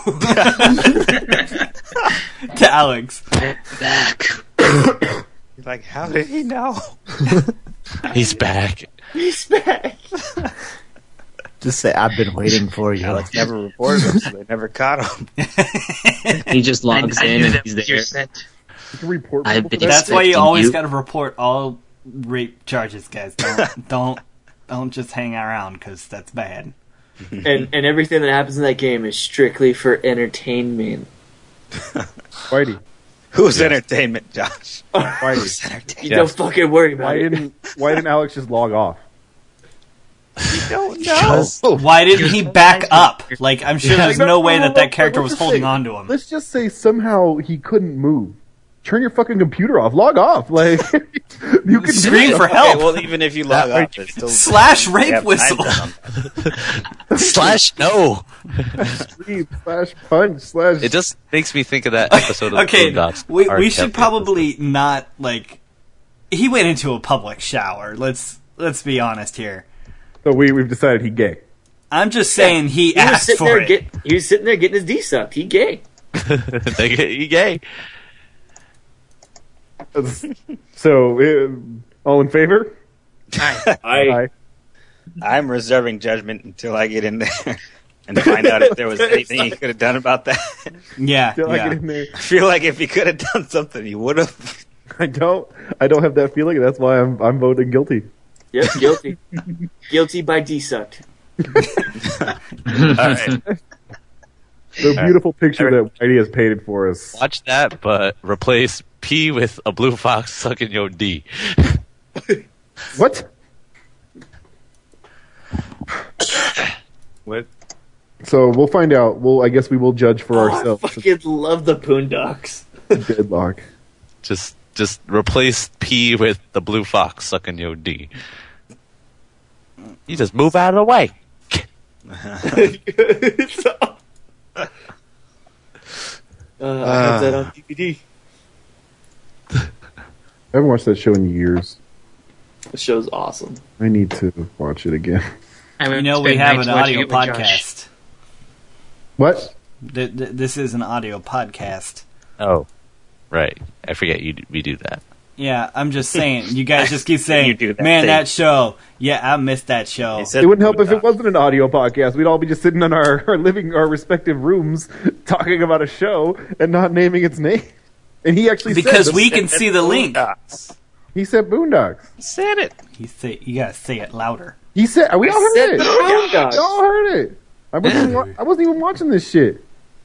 to Alex. Back. Like, how did he know? He's back. He's back. Just say, I've been waiting for you. Alex never reported him, so they never caught him. He just logs I, I in knew and that he's was your there. set. you can report I've people been for that. That's why you expecting always you. gotta report all rape charges, guys. Don't don't don't just hang around because that's bad. and and everything that happens in that game is strictly for entertainment. Whitey, Who's entertainment, Josh? Whitey, Who's entertainment? You Yes. don't fucking worry about why it. didn't why didn't Alex just log off? don't know. Why didn't he back up? Like, I'm sure there's no way that that Let's character was just holding say- on to him. Let's just say somehow he couldn't move. Turn your fucking computer off. Log off. Like you can Scream do for it. help. Okay, well, even if you log off, it's still Slash you rape have time whistle. for something. Slash no. Scream slash punch slash. It just makes me think of that episode of Okay, Boondocks. we Art we should Kept probably not like. He went into a public shower. Let's let's be honest here. So we we've decided he gay. I'm just saying he, He was asked sitting for there it. get, he was sitting there getting his D sucked. He gay. They get you gay. So uh, all in favor? I Aye. I'm reserving judgment until I get in there and find out if there was anything he could have done about that. Yeah, Till I yeah. get in there. I feel like if he could have done something, he would have. I don't. I don't have that feeling. That's why I'm I'm voting guilty. Yep, guilty. Guilty by D sucked. All right. The beautiful picture that Whitey has painted for us. Watch that, but replace P with a blue fox sucking your D. What? What? So we'll find out. We'll. I guess we will judge for Oh, I ourselves. fucking love the Boondocks. Deadlock. Just just replace P with the blue fox sucking your D. You just move out of the way. Uh, I have that on D V D. I haven't watched that show in years. The show's awesome. I need to watch it again. I You would know, we spend have nights an watching audio it with Josh. podcast. What? Th- th- This is an audio podcast. Oh, right. I forget you. We do that. Yeah, I'm just saying. You guys just keep saying, You do that man, thing. that show. Yeah, I missed that show. He said It wouldn't help if it Boondocks. wasn't an audio podcast. We'd all be just sitting in our, our living, our respective rooms, talking about a show and not naming its name. And he actually Because said we can see the link. Boondocks. He said Boondocks. He said it. You say you gotta say it louder. He said we I all heard said it. Boondocks. We all heard it. I wasn't, even, wa- I wasn't even watching this shit.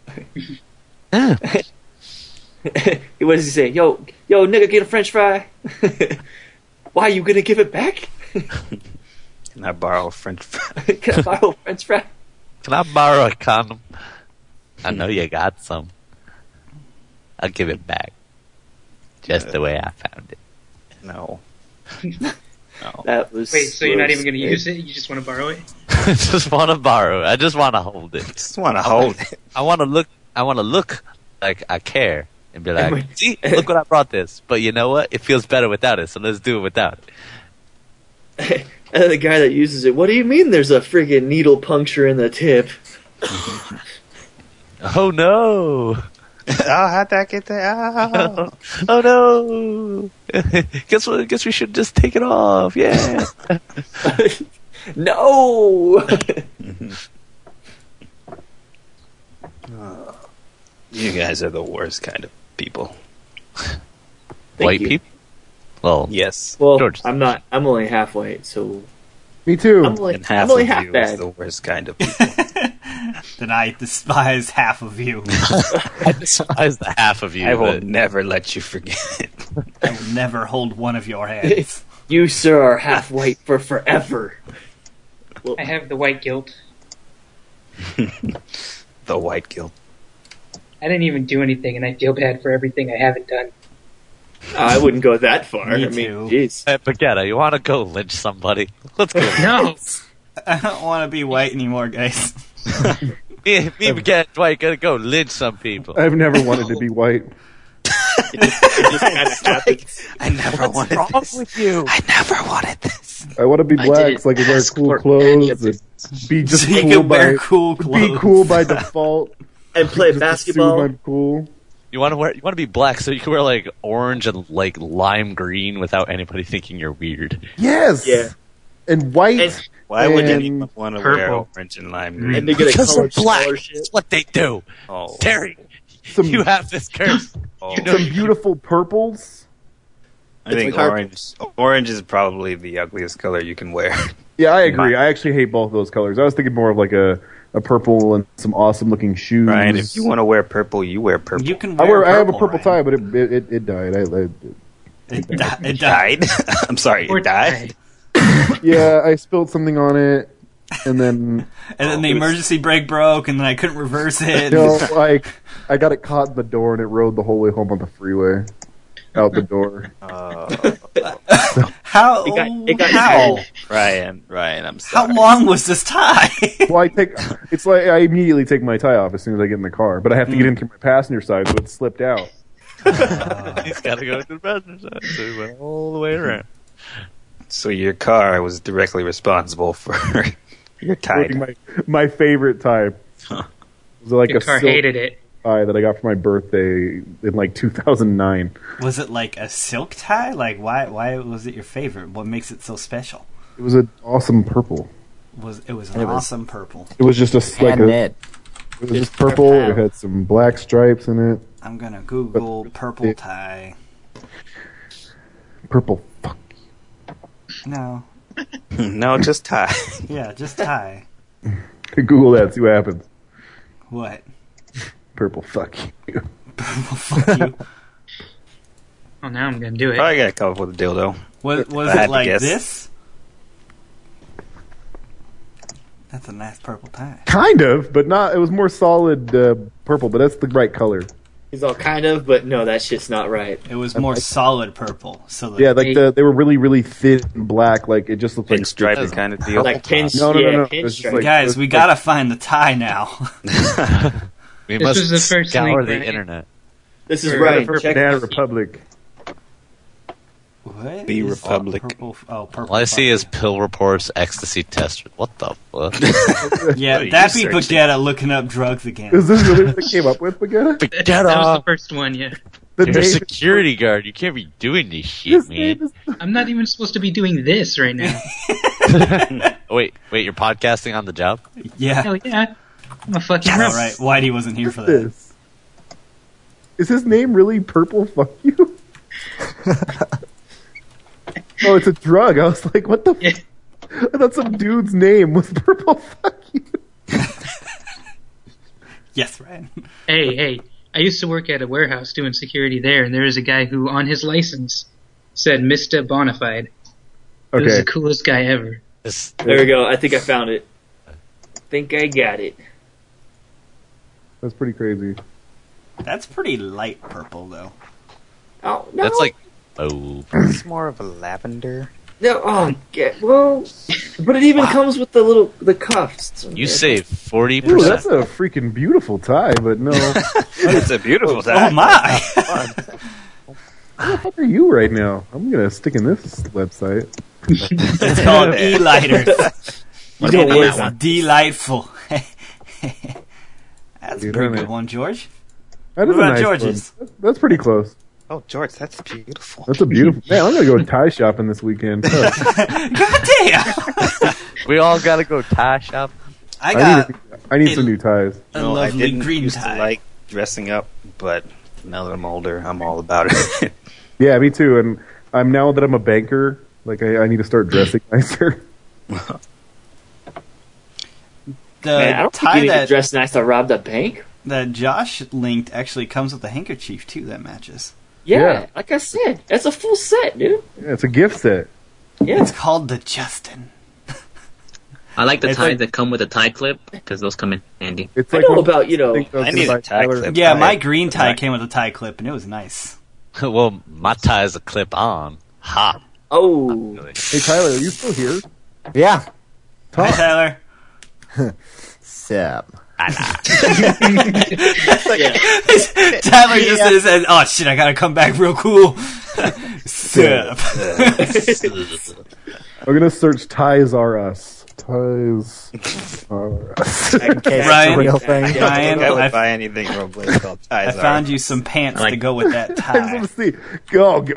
What does he say? Yo, yo, nigga, get a French fry. Why, you gonna give it back? Can I borrow a French fry? Can I borrow a French fry? Can I borrow a condom? I know you got some. I'll give it back. Just the way I found it. No. No. That was. Wait, so you're not even going to great. use it? You just want to borrow it? I just want to borrow it. I just want to hold it. Just want to hold it. I want to look. I want to look like I care and be like, wait. "See, look what I brought this." But you know what? It feels better without it. So let's do it without it. And then the guy that uses it, what do you mean there's a friggin' needle puncture in the tip? Oh no! Oh, how'd that get there? Oh. Oh no! guess what? Guess we should just take it off. Yeah. No! You guys are the worst kind of people. Thank White you. people. Well, Yes. Well, George. I'm not. I'm only half white, so Me too. I'm only, And half I'm only of half you is bad. the worst kind of people. Then I despise half of you. I despise the half of you. I will that- never let you forget it. I will never hold one of your hands. You, sir, are half white for forever. Well, I have the white guilt. The white guilt. I didn't even do anything, and I feel bad for everything I haven't done. I wouldn't go that far. Me I mean, too. jeez. Hey, Bagetta, you want to go lynch somebody? Let's go. No! I don't want to be white anymore, guys. me, me, Bagetta, Dwight, gonna go lynch some people. I've never wanted to be white. I never What's wanted wrong this. with you? I never wanted this. I want to be I black didn't so I can wear ask cool for any of clothes and be just So you cool can by wear cool be clothes. cool by default. And play Just assume basketball. I'm cool. You want to wear? You want to be black so you can wear like orange and like lime green without anybody thinking you're weird. Yes. Yeah. And white. And- Why would And anyone want to wear purple. orange and lime green? And to get a Because they're college black. scholarship. That's what they do. Oh. Terry, some you have this curse. Oh. You know some beautiful purples. I think It's like- orange. Orange is probably the ugliest color you can wear. Yeah, I agree. I actually hate both those colors. I was thinking more of like a, a purple and some awesome looking shoes. Ryan, if you want to wear purple, you wear purple. You can I wear wear. I have a purple, purple tie, Ryan. but it it, it died. I, I, It, di- it It died. died. I'm sorry, Or it died. yeah, I spilled something on it, and then And then the emergency brake broke, and then I couldn't reverse it. you know, like I got it caught in the door, and it rode the whole way home on the freeway, out the door. Uh, How? It got- it got how? tired. Ryan, Ryan, I'm How sorry. long was this tie? Well, I take it's like I immediately take my tie off as soon as I get in the car, but I have to get in through my passenger side, so it slipped out. He's got to go to the passenger side, so he went all the way around. So your car was directly responsible for your tie. Like my my favorite tie. It was like Your a car silk hated it. tie that I got for my birthday in like two thousand nine. Was it like a silk tie? Like why? Why was it your favorite? What makes it so special? It was an awesome purple. Was it was an It was- awesome purple? It was just a like Hand a, knit. it was just purple. It had some black stripes in it. I'm gonna Google purple tie. Purple. Fuck. No, No, just tie. yeah, just tie. Google that. See what happens. What? Purple. Fuck you. Purple fuck you. Oh, now I'm going to do it. Probably gotta come up with a dildo. Was was I had it to like guess. this? That's a nice purple tie. Kind of, but not. It was more solid uh, purple, but that's the right color. He's all kind of, but no, that shit's not right. It was more solid purple. So the, Yeah, like the, they were really, really thin and black. Like it just looked like Pinstripe kind of deal. Like pin, No, no, yeah, no, no. It's just pinstripe. like- guys, we like- gotta find the tie now. We This must was the first scour link, the right? internet. This is Or- right. or Check Banana this. Republic. What? Be is Republic. Purple, oh, purple. All I see fuck is you. pill reports, ecstasy tester. What the fuck? Yeah, What are that'd you be searching? Baguetta looking up drugs again. Is this really what they came up with, Baguetta? Get That was the off! first one, yeah. The You're a name- security guard. You can't be doing this shit, His man. name is I'm not even supposed to be doing this right now. Oh, wait, wait, you're podcasting on the job? Yeah. Hell yeah. I'm a fucking All rebel. right, Whitey wasn't here for that. this. Is his name really Purple Fuck You? Oh, it's a drug. I was like, what the Yeah. f- I thought some dude's name was Purple Fuck You. Yes, Ryan. Hey, hey. I used to work at a warehouse doing security there, and there was a guy who, on his license, said Mister Bonafide. He was Okay. the coolest guy ever. This, There we go. I think I found it. Think I got it. That's pretty crazy. That's pretty light purple, though. Oh no! that's like, oh, It's more of a lavender. no. Oh, get, well, but it even comes with the little the cuffs. you save forty Ooh, that's percent. a freaking beautiful tie, but no. What It's a beautiful Oh time. my! the fuck are you right now? I'm gonna stick in this website. It's called E-lighters. What It about is that one? delightful. That's a Dude, pretty I good know. one, George. That What is a about nice George's? one. That's pretty close. Oh, George, that's beautiful. That's a beautiful. Man, I'm gonna go tie shopping this weekend. Fuck. God damn! We all gotta go tie shop. I I got need, I need a- some new ties. a No, I lovely didn't green used tie. to like dressing up, but now that I'm older, I'm all about it. Yeah, me too. And I'm now that I'm a banker, like I, I need to start dressing nicer. the Man, I don't think tie you need to that dress nice to rob the bank. that Josh linked actually comes with a handkerchief too that matches. Yeah, Yeah. like I said, that's a full set, dude. Yeah, it's a gift set. Yeah, It's called the Justin. I like the It's ties like- that come with a tie clip because those come in handy. It's I like know when about you know. think those I things need a like tie Tyler- clip. Yeah, tie. my green tie Right. came with a tie clip and it was nice. Well, my tie is a clip on. Ha. Oh, Hey Tyler, are you still here? Yeah. Hi, Tyler. Sup. yeah. Tyler just said, "Oh shit, I gotta come back real cool." Sup. I'm gonna search ties are us. Ties are us. In case it's Ryan- a real thing. I Ryan, don't think I would I- buy anything from a place called I Ties found Are. you some pants Like- to go with that I just tie. want to see. Go. Get,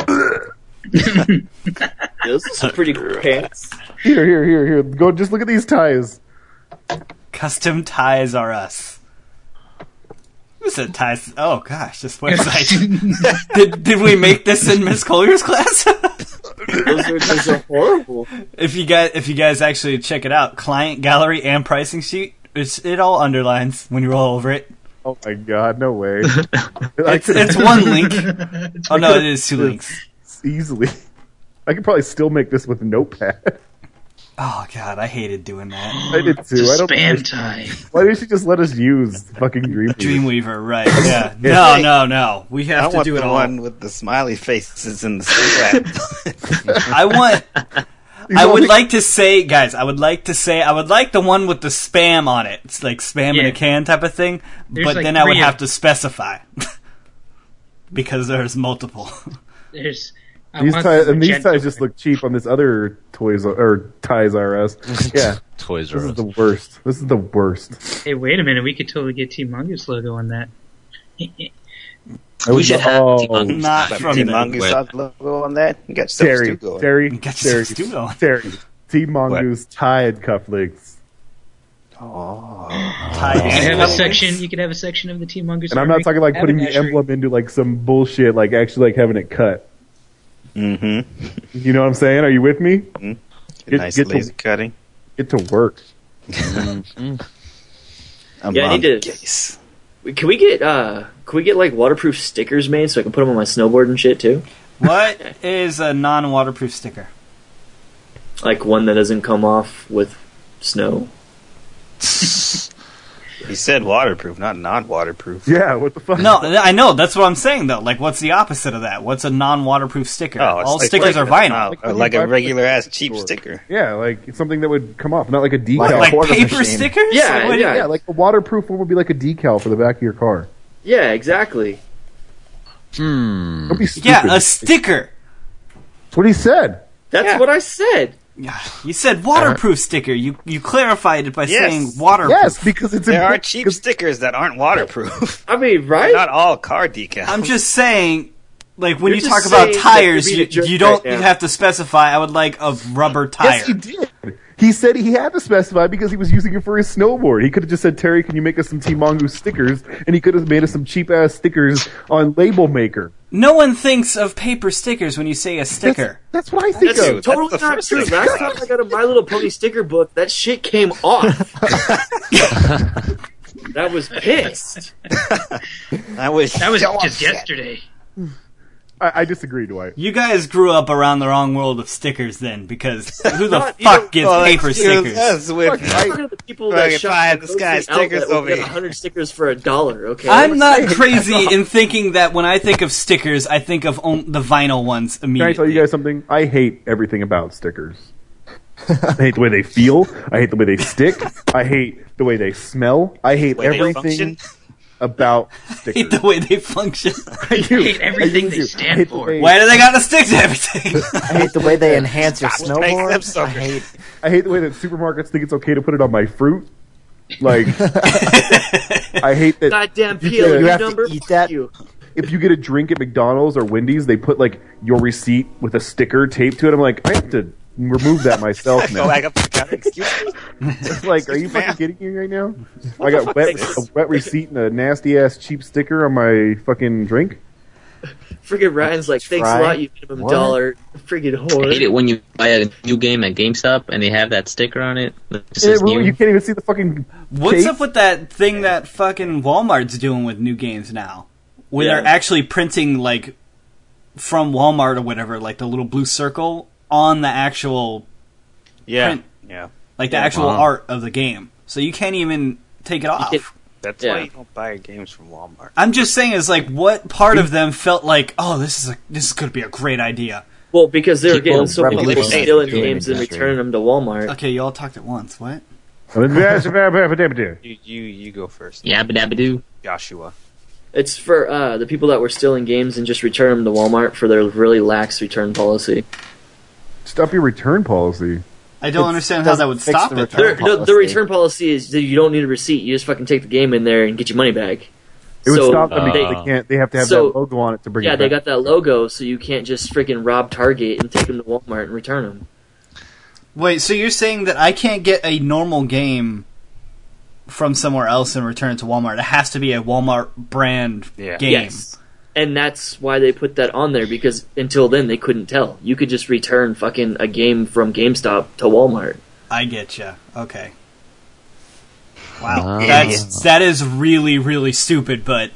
Those are some pretty cool pants. here, here, here, here. Go. Just look at these ties. Custom ties are us. Who said ties? Oh gosh, this website. did did we make this in Miss Collier's class? Those are, those are horrible. if you guys if you guys actually check it out, client gallery and pricing sheet, it's it all underlines when you roll over it. Oh my god, no way. It's it's one link. Oh no, it is two links. Easily. I could probably still make this with Notepad. Oh god, I hated doing that. I did too. I don't. Spam time. Why didn't you just let us use fucking Dreamweaver? Dreamweaver, right? Yeah. No, no, no. We I have to want do it the all. one with the smiley faces and the silhouette. I want. These I all would be- like to say, guys. I would like to say, I would like the one with the spam on it. It's like spam in Yeah. a can type of thing. There's but like then I would three have of- to specify because there's multiple. There's. I These want ties the and these magenta ties just one. look cheap on this other toys or ties R Us. Yeah, Toys this R is Us. the worst. This is the worst. Hey, wait a minute. We could totally get Team Mongoose logo on that. I would should go- have oh, Team Mongoose. Not But from Team the- Mongoose has logo on that. You got yourself Terry, still going. Terry, Got Terry, yourself still going. Terry, Team Mongoose tied cufflinks. Oh. Tie You could have a and- section. You could have a section of the Team Mongoose. And I'm not army. talking like Have putting an the asterisk. emblem into like some bullshit, like actually like having it cut. Mm-hmm. You know what I'm saying? Are you with me? Get- Nice get to- laser cutting. Get to work. Among Yeah, I need to- Case. Can we get uh? Can we get like waterproof stickers made so I can put them on my snowboard and shit too? What is a non-waterproof sticker? Like one that doesn't come off with snow. He said waterproof, not non-waterproof. Yeah, what the fuck? No, I know. That's what I'm saying though. Like, what's the opposite of that? What's a non-waterproof sticker? Oh, it's All like stickers are regular- vinyl. no, like a regular ass cheap sticker. Yeah, like it's something that would come off, not like a decal. Like a Like quarter paper machine. stickers? Yeah, Like, what- yeah. yeah, like a waterproof one would be like a decal for the back of your car. Yeah, exactly. Hmm. Don't be stupid. Yeah, a sticker. That's what he said. That's Yeah. what I said. Yeah, you said waterproof sticker. You you clarified it by Yes. saying waterproof. Yes, because it's There are important- cheap 'cause- stickers that aren't waterproof. I mean, right? Not all car decals. I'm just saying, like when You're you just talk about saying that tires, you're you, being a jerk you don't right you now. have to specify. I would like a rubber tire. Yes, he did. He said he had to specify because he was using it for his snowboard. He could have just said, Terry, can you make us some Team Mongoose stickers? And he could have made us some cheap-ass stickers on Label Maker. No one thinks of paper stickers when you say a That's, sticker. that's what I think That's of. totally That's the not first true. thing. Last time I got a My Little Pony sticker book, that shit came off. That was pissed. I wish That was just yesterday. I, I disagree, Dwight. You guys grew up around the wrong world of stickers then, because who the Not fuck even- gets Well, paper that's- stickers? That's with I'm talking to the people that Fucking shop pie at in the sky Outlet stickers where over we get here. one hundred stickers for a dollar, okay? I'm not crazy in thinking that when I think of stickers, I think of on- the vinyl ones Can I immediately. tell you guys something? I hate everything about stickers. I hate the way they feel. I hate the way they stick. I hate the way they smell. I hate way they everything function. about I stickers. hate the way they function. I do. hate everything I they do. stand I hate the for. way- Why do they gotta stick to everything? I hate the way they enhance your Stop making them snowboard. so I hate. I hate the way that supermarkets think it's okay to put it on my fruit. Like, I hate that Goddamn You P L can't- U you have to number. eat fuck that. You. if you get a drink at McDonald's or Wendy's, they put like your receipt with a sticker taped to it. I'm like, I have to remove that myself Go now. back up to the counter. Excuse me. It's like, are you fucking Ma'am. kidding me right now? I got wet, a wet receipt and a nasty ass cheap sticker on my fucking drink. Friggin' Ryan's like, thanks Try. a lot, you minimum What? dollar. Friggin' I whore. hate it when you buy a new game at GameStop and they have that sticker on it. that just Eh, says well, new. you can't even see the fucking. What's tape. up with that thing that fucking Walmart's doing with new games now? Where Yeah. they're actually printing, like, from Walmart or whatever, like the little blue circle on the actual, Yeah. Print. Yeah. like the Yeah. actual Wow. art of the game. So you can't even take it off. can't- That's Yeah. why you don't buy your games from Walmart. I'm just saying, is like, what part of them felt like, oh, this is a, this is going to be a great idea? Well, because they were People getting so many people revolutionized stealing the gaming games and industry. returning them to Walmart. Okay, you all talked at once. What? It's You you you go first. Yabba dabba doo. Joshua. It's for uh, the people that were stealing games and just return them to Walmart for their really lax return policy. Stop your return policy. I don't It understand how that would doesn't fix stop the it. return though. Their- no, the policy. return policy is that you don't need a receipt. You just fucking take the game in there and get your money back. It would So, stop them because uh, they can't. They have to have so- that logo on it to bring Yeah, it they back. got that logo, so you can't just freaking rob Target and take them to Walmart and return them. Wait, so you're saying that I can't get a normal game from somewhere else and return it to Walmart? It has to be a Walmart brand Yeah. game. Yes. And that's why they put that on there, because until then they couldn't tell. You could just return fucking a game from GameStop to Walmart. I get you. Okay. Wow, Ah. that's that is really really stupid. But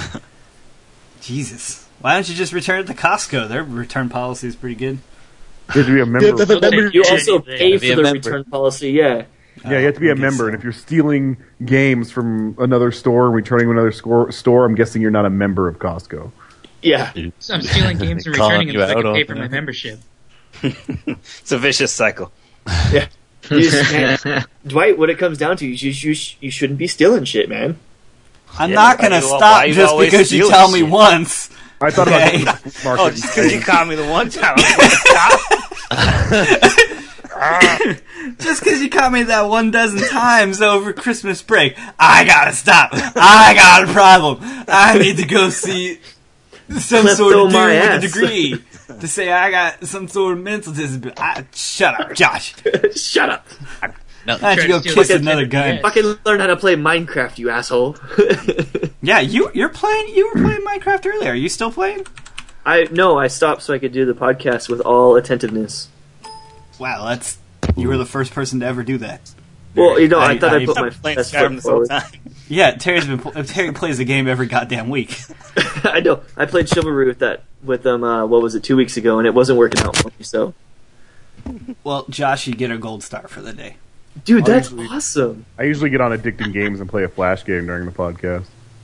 Jesus, why don't you just return it to Costco? Their return policy is pretty good. You have to be a member. Remember- You also pay Be for a the member. return policy, yeah. Yeah, you have to be a I guess member, so. and if you're stealing games from another store and returning to another score, store, I'm guessing you're not a member of Costco. Yeah. So I'm stealing games and Calling returning them you so I out can pay on for that. my membership. It's a vicious cycle. You just can't- Dwight, what it comes down to is you, you, sh- you shouldn't be stealing shit, man. I'm Yeah, not why gonna you- stop why you just always because you stealing tell me shit? once. I thought Okay. about the market. Oh, just because you caught me the one time, I'm gonna stop. Just because you caught me that one dozen times over Christmas break, I gotta stop. I got a problem. I need to go see some Klepto sort of dude my with ass. a degree to say I got some sort of mental disability. I, shut up, Josh. Shut up. No, Why don't you Try go to steal kiss the another Nintendo gun? D S. Fucking learn how to play Minecraft, you asshole. Yeah, you you're playing. You were playing Minecraft earlier. Are you still playing? I no, I stopped so I could do the podcast with all attentiveness. Wow, that's you were the first person to ever do that. Well, you know, I, I- thought I, I- put my I've been playing best Skyrim foot this whole forward. time. Yeah, Terry's been pl- Terry plays the game every goddamn week. I know. I played Chivalry with that with them. Uh, what was it? Two weeks ago, and it wasn't working out for me. So, Well, Josh, you get a gold star for the day. dude, that's Honestly. awesome. I usually get on addicting games and play a flash game during the podcast.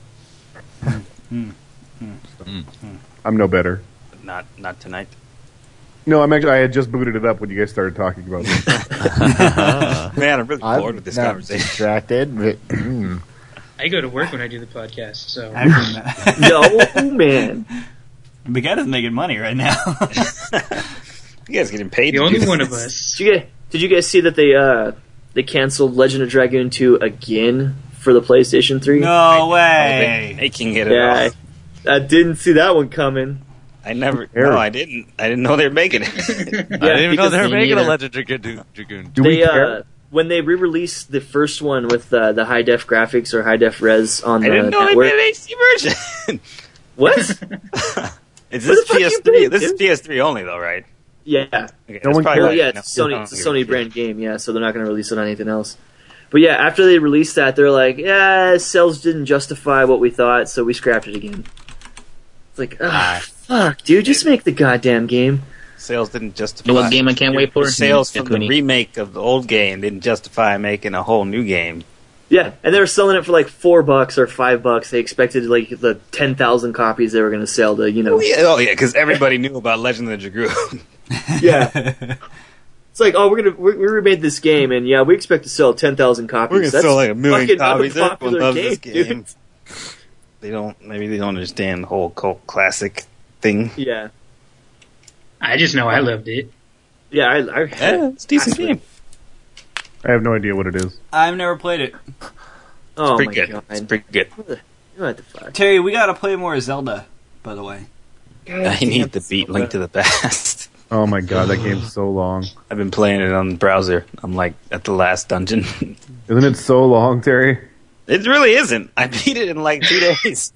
I'm no better. But not not tonight. No, I'm actually. I had just booted it up when you guys started talking about this. Man, I'm really I'm bored with this not conversation. distracted. But, mm. I go to work when I do the podcast, so I mean, No, man. Miguel is making money right now. You guys getting paid? The to only do one of this. us. Did you guys, did you guys see that they uh they canceled Legend of Dragoon two again for the PlayStation three? No They're way. making it at Yeah, all. I, I didn't see that one coming. I never. No, I didn't. I didn't know they were making it. I didn't even know because they were me making a neither. Legend Dragoon. Dragoon. Do we They care? uh when they re-released the first one with uh, the high def graphics or high def res on I the didn't know they network. made an H D version. What? Is What this the fuck P S you three? doing, This is dude? P S three only, though, right? Yeah. Okay, No that's one probably Well, why- yeah, no, it's a Sony, no, it's a no, Sony no. brand game, yeah, so they're not going to release it on anything else. But yeah, after they released that, they're like, yeah, sales didn't justify what we thought, so we scrapped it again. It's like, ah, fuck, dude, just make the goddamn game. Sales didn't You justify. know what game I can't wait for? The sales from the Yakuni. remake of the old game didn't justify making a whole new game. Yeah, and they were selling it for like four bucks or five bucks. They expected like the ten thousand copies they were going to sell to, you know. Oh yeah, oh, yeah, because everybody knew about Legend of the Dragoon. Yeah. It's like, oh, we're gonna we, we remade this game, and yeah, we expect to sell ten thousand copies. We're gonna That's sell like a million fucking copies. Everyone unpopular loves this game, game. dude. They don't. Maybe they don't understand the whole cult classic thing. Yeah, I just know I loved it. yeah, I, I Yeah, it's a decent game. I have no idea what it is. I've never played it. Oh Pretty my good. god, It's pretty good. what the, what the fuck? Terry, we gotta play more Zelda, by the way. I need to beat Link to the Past. Oh my god, that game's so long. I've been playing it on the browser. I'm like at the last dungeon. Isn't it so long, Terry? It really isn't. I beat it in like two days.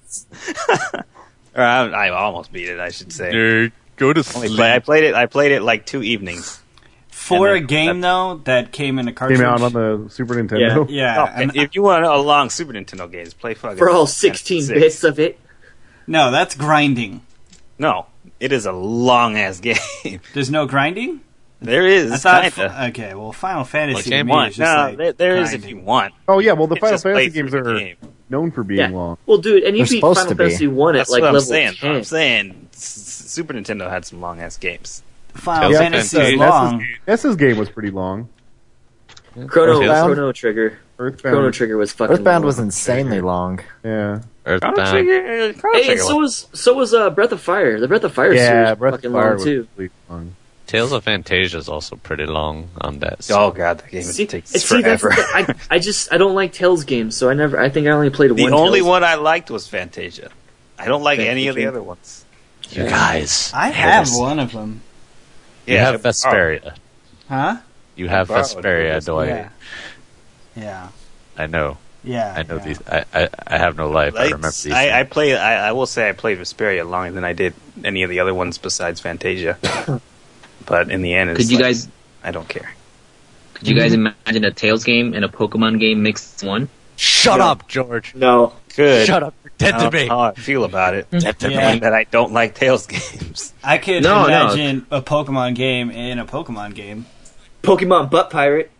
or I, I almost beat it, I should say. Nerd, go to Only sleep. play, I played it. I played it like two evenings. For And a then- game, though, that came in a cartridge. Came out on the Super Nintendo. Yeah, Oh, and- if you want a long Super Nintendo games, play fucking For all Final sixteen Fantasy bits six. of it. no, that's grinding. No, it is a long ass game. There's no grinding? There is I thought. kinda. Okay, well, Final Fantasy What to game me want? is just No, like there, there is if grinding. you want. Oh yeah, well the It's Final just play Fantasy through games the are game. known for being Yeah. long. Well, dude, and you They're beat supposed Final to be. Fantasy one at That's like what I'm level saying. ten. I'm saying S- Super Nintendo had some long ass games. Final Yeah, Fantasy Fantasy. is long. S's game was pretty long. Chrono, Earthbound? Chrono Trigger. Earthbound. Chrono Trigger was fucking. Earthbound long. was insanely long. Yeah. Chrono Earthbound. Trigger, Chrono Hey, Trigger so was- was so was uh, Breath of Fire. The Breath of Fire Yeah, series was Breath of fucking Fire long was too. really long. Tales of Fantasia is also pretty long on that. Oh god, that game See, takes see, that's forever. the thing. I I just I don't like Tales games, so I never. I think I only played The one. only Tales. one I liked was Fantasia. I don't like any of the Fantasia. other ones. You guys. I have one of them. You Yeah, have Vesperia. Huh? You have borrowed Vesperia, it. do I? Yeah. Yeah. I know. Yeah. I know yeah. these. I, I, I have no life. I Like, remember these. I, I things. play. I, I will say I played Vesperia longer than I did any of the other ones besides Fantasia. But in the end, it's Could you like, guys I don't care. could you guys imagine a Tales game and a Pokemon game mixed in one? Shut up, George. No. Good. Shut up. You're dead I don't to know me. how I feel about it. Dead to Yeah. me. That I don't like Tales games. I could No, no. imagine a Pokemon game in a Pokemon game. Pokemon Butt Pirate.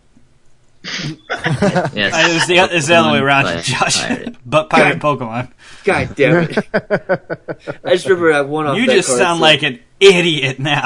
Yes. I, it's, the, it's the other way Pokemon around, Butt Josh. Pirate. But pirate Pokemon. God damn it! I just remember that one. Off You that just card, sound so- like an idiot now.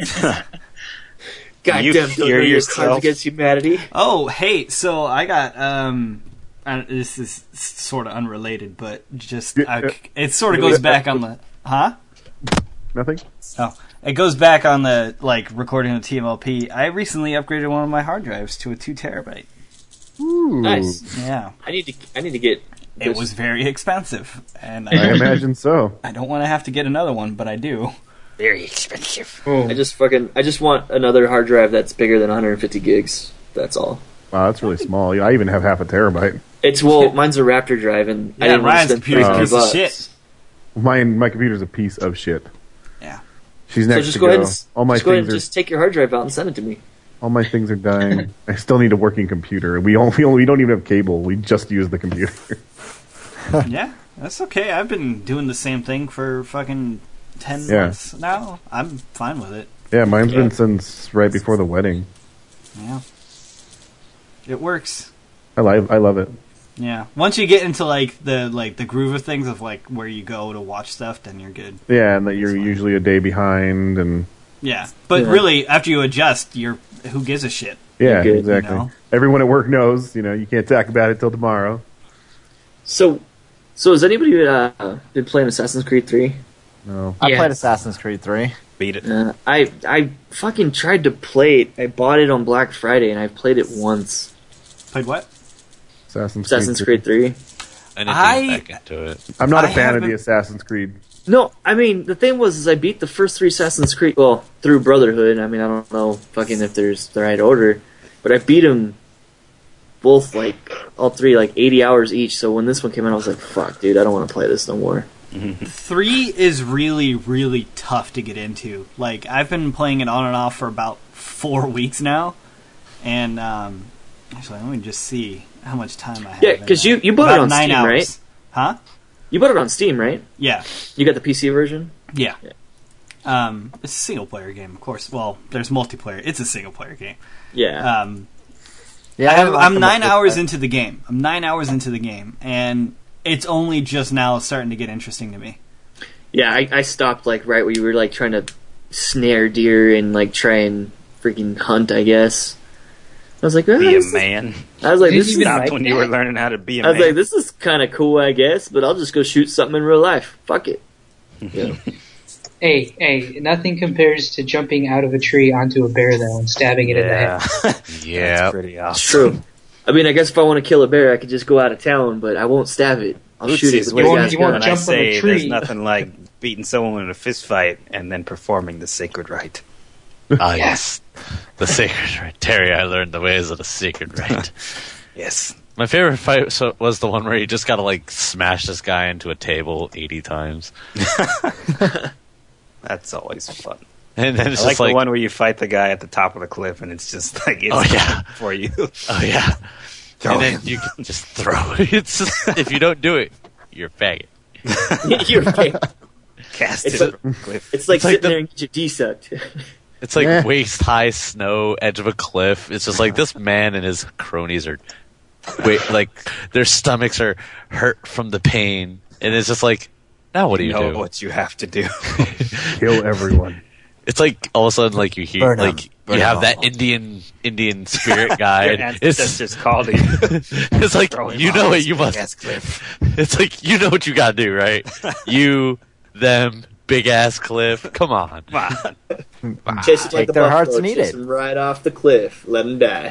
God You damn! Don't hear know your yourself. Cards Against Humanity. Oh, hey, so I got, um, I, this is sort of unrelated, but just, I, it sort of goes back on the, huh? Nothing? Oh, it goes back on the, like, recording the T M L P. I recently upgraded one of my hard drives to a two terabyte. Ooh. Nice. Yeah. I need to. I need to get. It was very expensive, and I I, imagine so. I don't want to have to get another one, but I do. Very expensive. I just fucking. I just want another hard drive that's bigger than one hundred fifty gigs. That's all. Wow, that's really small. Yeah, I even have half a terabyte. It's well, mine's a Raptor drive, and I Yeah, didn't want to Ryan's spend computer's three a hundred piece of bucks. shit. Mine, my computer's a piece of shit. Yeah. She's So next just to go go. ahead and all my just go ahead things and are just take your hard drive out and send it to me. all my things are dying. I still need a working computer. We only, we only we don't even have cable. We just use the computer. Yeah, that's okay. I've been doing the same thing for fucking ten Yeah. months now. I'm fine with it. Yeah, mine's Yeah. been since right before the wedding. Yeah. It works. I like I love it. Yeah. Once you get into like the like the groove of things of like where you go to watch stuff, then you're good. Yeah, and that you're That's fine. usually a day behind, and Yeah. But Yeah. really, after you adjust, you're who gives a shit? yeah, good, exactly. you know? Everyone at work knows. You know, you can't talk about it till tomorrow. So, so has anybody uh, been playing Assassin's Creed three? No. I Yes. played Assassin's Creed three. Beat it. Uh, I I fucking tried to play it. I bought it on Black Friday, and I played it once. Played what? Assassin's, Assassin's Creed. Creed three. I need to I- get back into it. I'm not a I fan of haven't- the Assassin's Creed. No, I mean the thing was, is I beat the first three Assassin's Creed. Well, through Brotherhood. I mean, I don't know fucking if there's the right order, but I beat them both like all three like eighty hours each. So when this one came out, I was like, "Fuck, dude, I don't want to play this no more." Three is really, really tough to get into. Like, I've been playing it on and off for about four weeks now, and um, actually, let me just see how much time I have. Yeah, in because there. you you bought About it on nine Steam, hours. right? Huh? You bought it on Steam, right? Yeah, You got the P C version. yeah. Yeah. Um, it's a single player game, of course. Well, there's multiplayer. It's a single player game. Yeah. Um, Yeah, I have, like I'm the nine multiplayer. hours into the game. I'm nine hours into the game, and it's only just now starting to get interesting to me. Yeah, I, I stopped like right where you were like trying to snare deer and like try and freaking hunt. I guess. I was like, oh, Be a this is- man. I was like, Did this you is. even Stopped like when you that? were learning how to be a I was man. like, this is kind of cool, I guess, but I'll just go shoot something in real life. Fuck it. Yeah. Hey, hey, nothing compares to jumping out of a tree onto a bear though and stabbing it in the yeah. head. Yeah. That's pretty It's awesome. true. I mean, I guess if I want to kill a bear, I could just go out of town, but I won't stab it. I'll shoot it Oopsies, with what my you won't- gas you won't gun. when I jump on a say tree. there's nothing like beating someone in a fist fight and then performing the sacred rite. Ah, yes. The sacred right. Terry, I learned the ways of the sacred right. Yes. My favorite fight so, was the one where you just gotta, like, smash this guy into a table eighty times. That's always fun. And then it's I like, just like, the one where you fight the guy at the top of the cliff and it's just like it's Oh, yeah. for you. oh, yeah. Throw and then him. you can just throw it. It's just, if you don't do it, you're a faggot. You're right. Cast It's it like- from the cliff. It's like It's like sitting the- there and get your D sucked. It's like Yeah. waist high snow, edge of a cliff. It's just like this man and his cronies are, wait, like their stomachs are hurt from the pain, and it's just like, now what do you know do? what you have to do. Kill everyone. It's like all of a sudden, like you hear, Burn 'em. like Burn you 'em have that all. Indian Indian spirit guy. Your and it's ancestors called you. it's like Throw him you off know what this you must. big-ass cliff. It's like you know what you gotta do, right? You, them, big ass cliff. Come on. Come on. Chase it like Take a their hearts buffalo, and eat chase it. him right off the cliff. Let him die.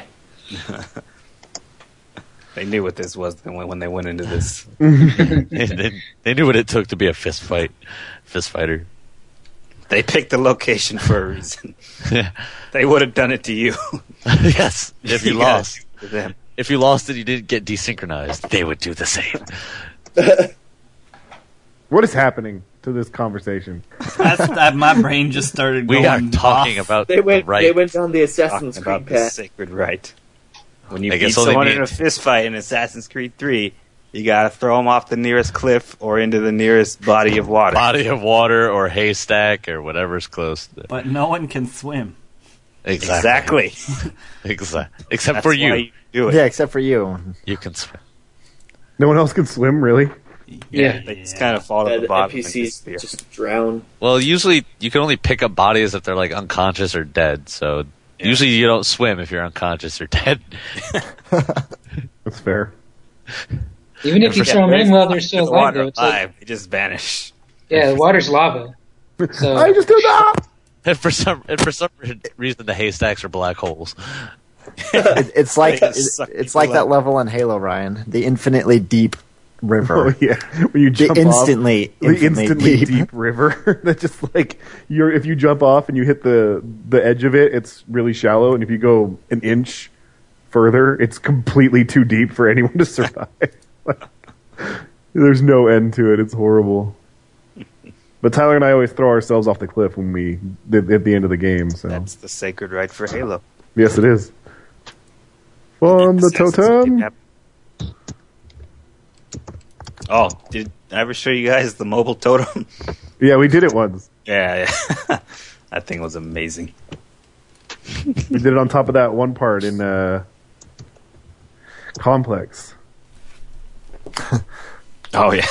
They knew what this was when when they went into this. And they, they knew what it took to be a fist fight, fist fighter. They picked the location for a reason. They would have done it to you. Yes, if you gotta lost. do it to them. If you lost and you didn't get desynchronized, they would do the same. What is happening to this conversation? That's that. My brain just started. We going are talking off. about They went. the right. They went down the Assassin's Talking Creed about the path. sacred right. When you I beat guess only someone me in a and- fist fight in Assassin's Creed three, you gotta throw them off the nearest cliff or into the nearest body of water. body of water or haystack or whatever's close. But no one can swim. Exactly. Exactly. Exactly. Except That's for why you. you do it. Yeah, except for you. You can swim. No one else can swim, really? Yeah. They just kind of fall to Uh, the the bottom. N P and Cs disappear. just drown. Well, usually you can only pick up bodies if they're like unconscious or dead. So usually you don't swim if you're unconscious or dead. That's fair. Even if you Yeah, throw them but in it's while not they're in still the alive, water though, it's like, alive. They just vanish. yeah, the water's lava. So I just did that! And for some and for some reason the haystacks are black holes. It, it's like They it, just suck it's people like that up. level in Halo, Ryan. The infinitely deep Oh, river. yeah. When you The jump instantly, off, the infinitely instantly deep, deep. river that just like you're if you jump off and you hit the the edge of it, it's really shallow, and if you go an inch further, it's completely too deep for anyone to survive. Like, there's no end to it. It's horrible. But Tyler and I always throw ourselves off the cliff when we at the end of the game. So That's the sacred right for Halo. yes, it is. On the Assassin's totem. Creed. Oh, did I ever show you guys the mobile totem? Yeah, we did it once. Yeah, yeah. That thing was amazing. We did it on top of that one part in uh, Complex. Oh yeah.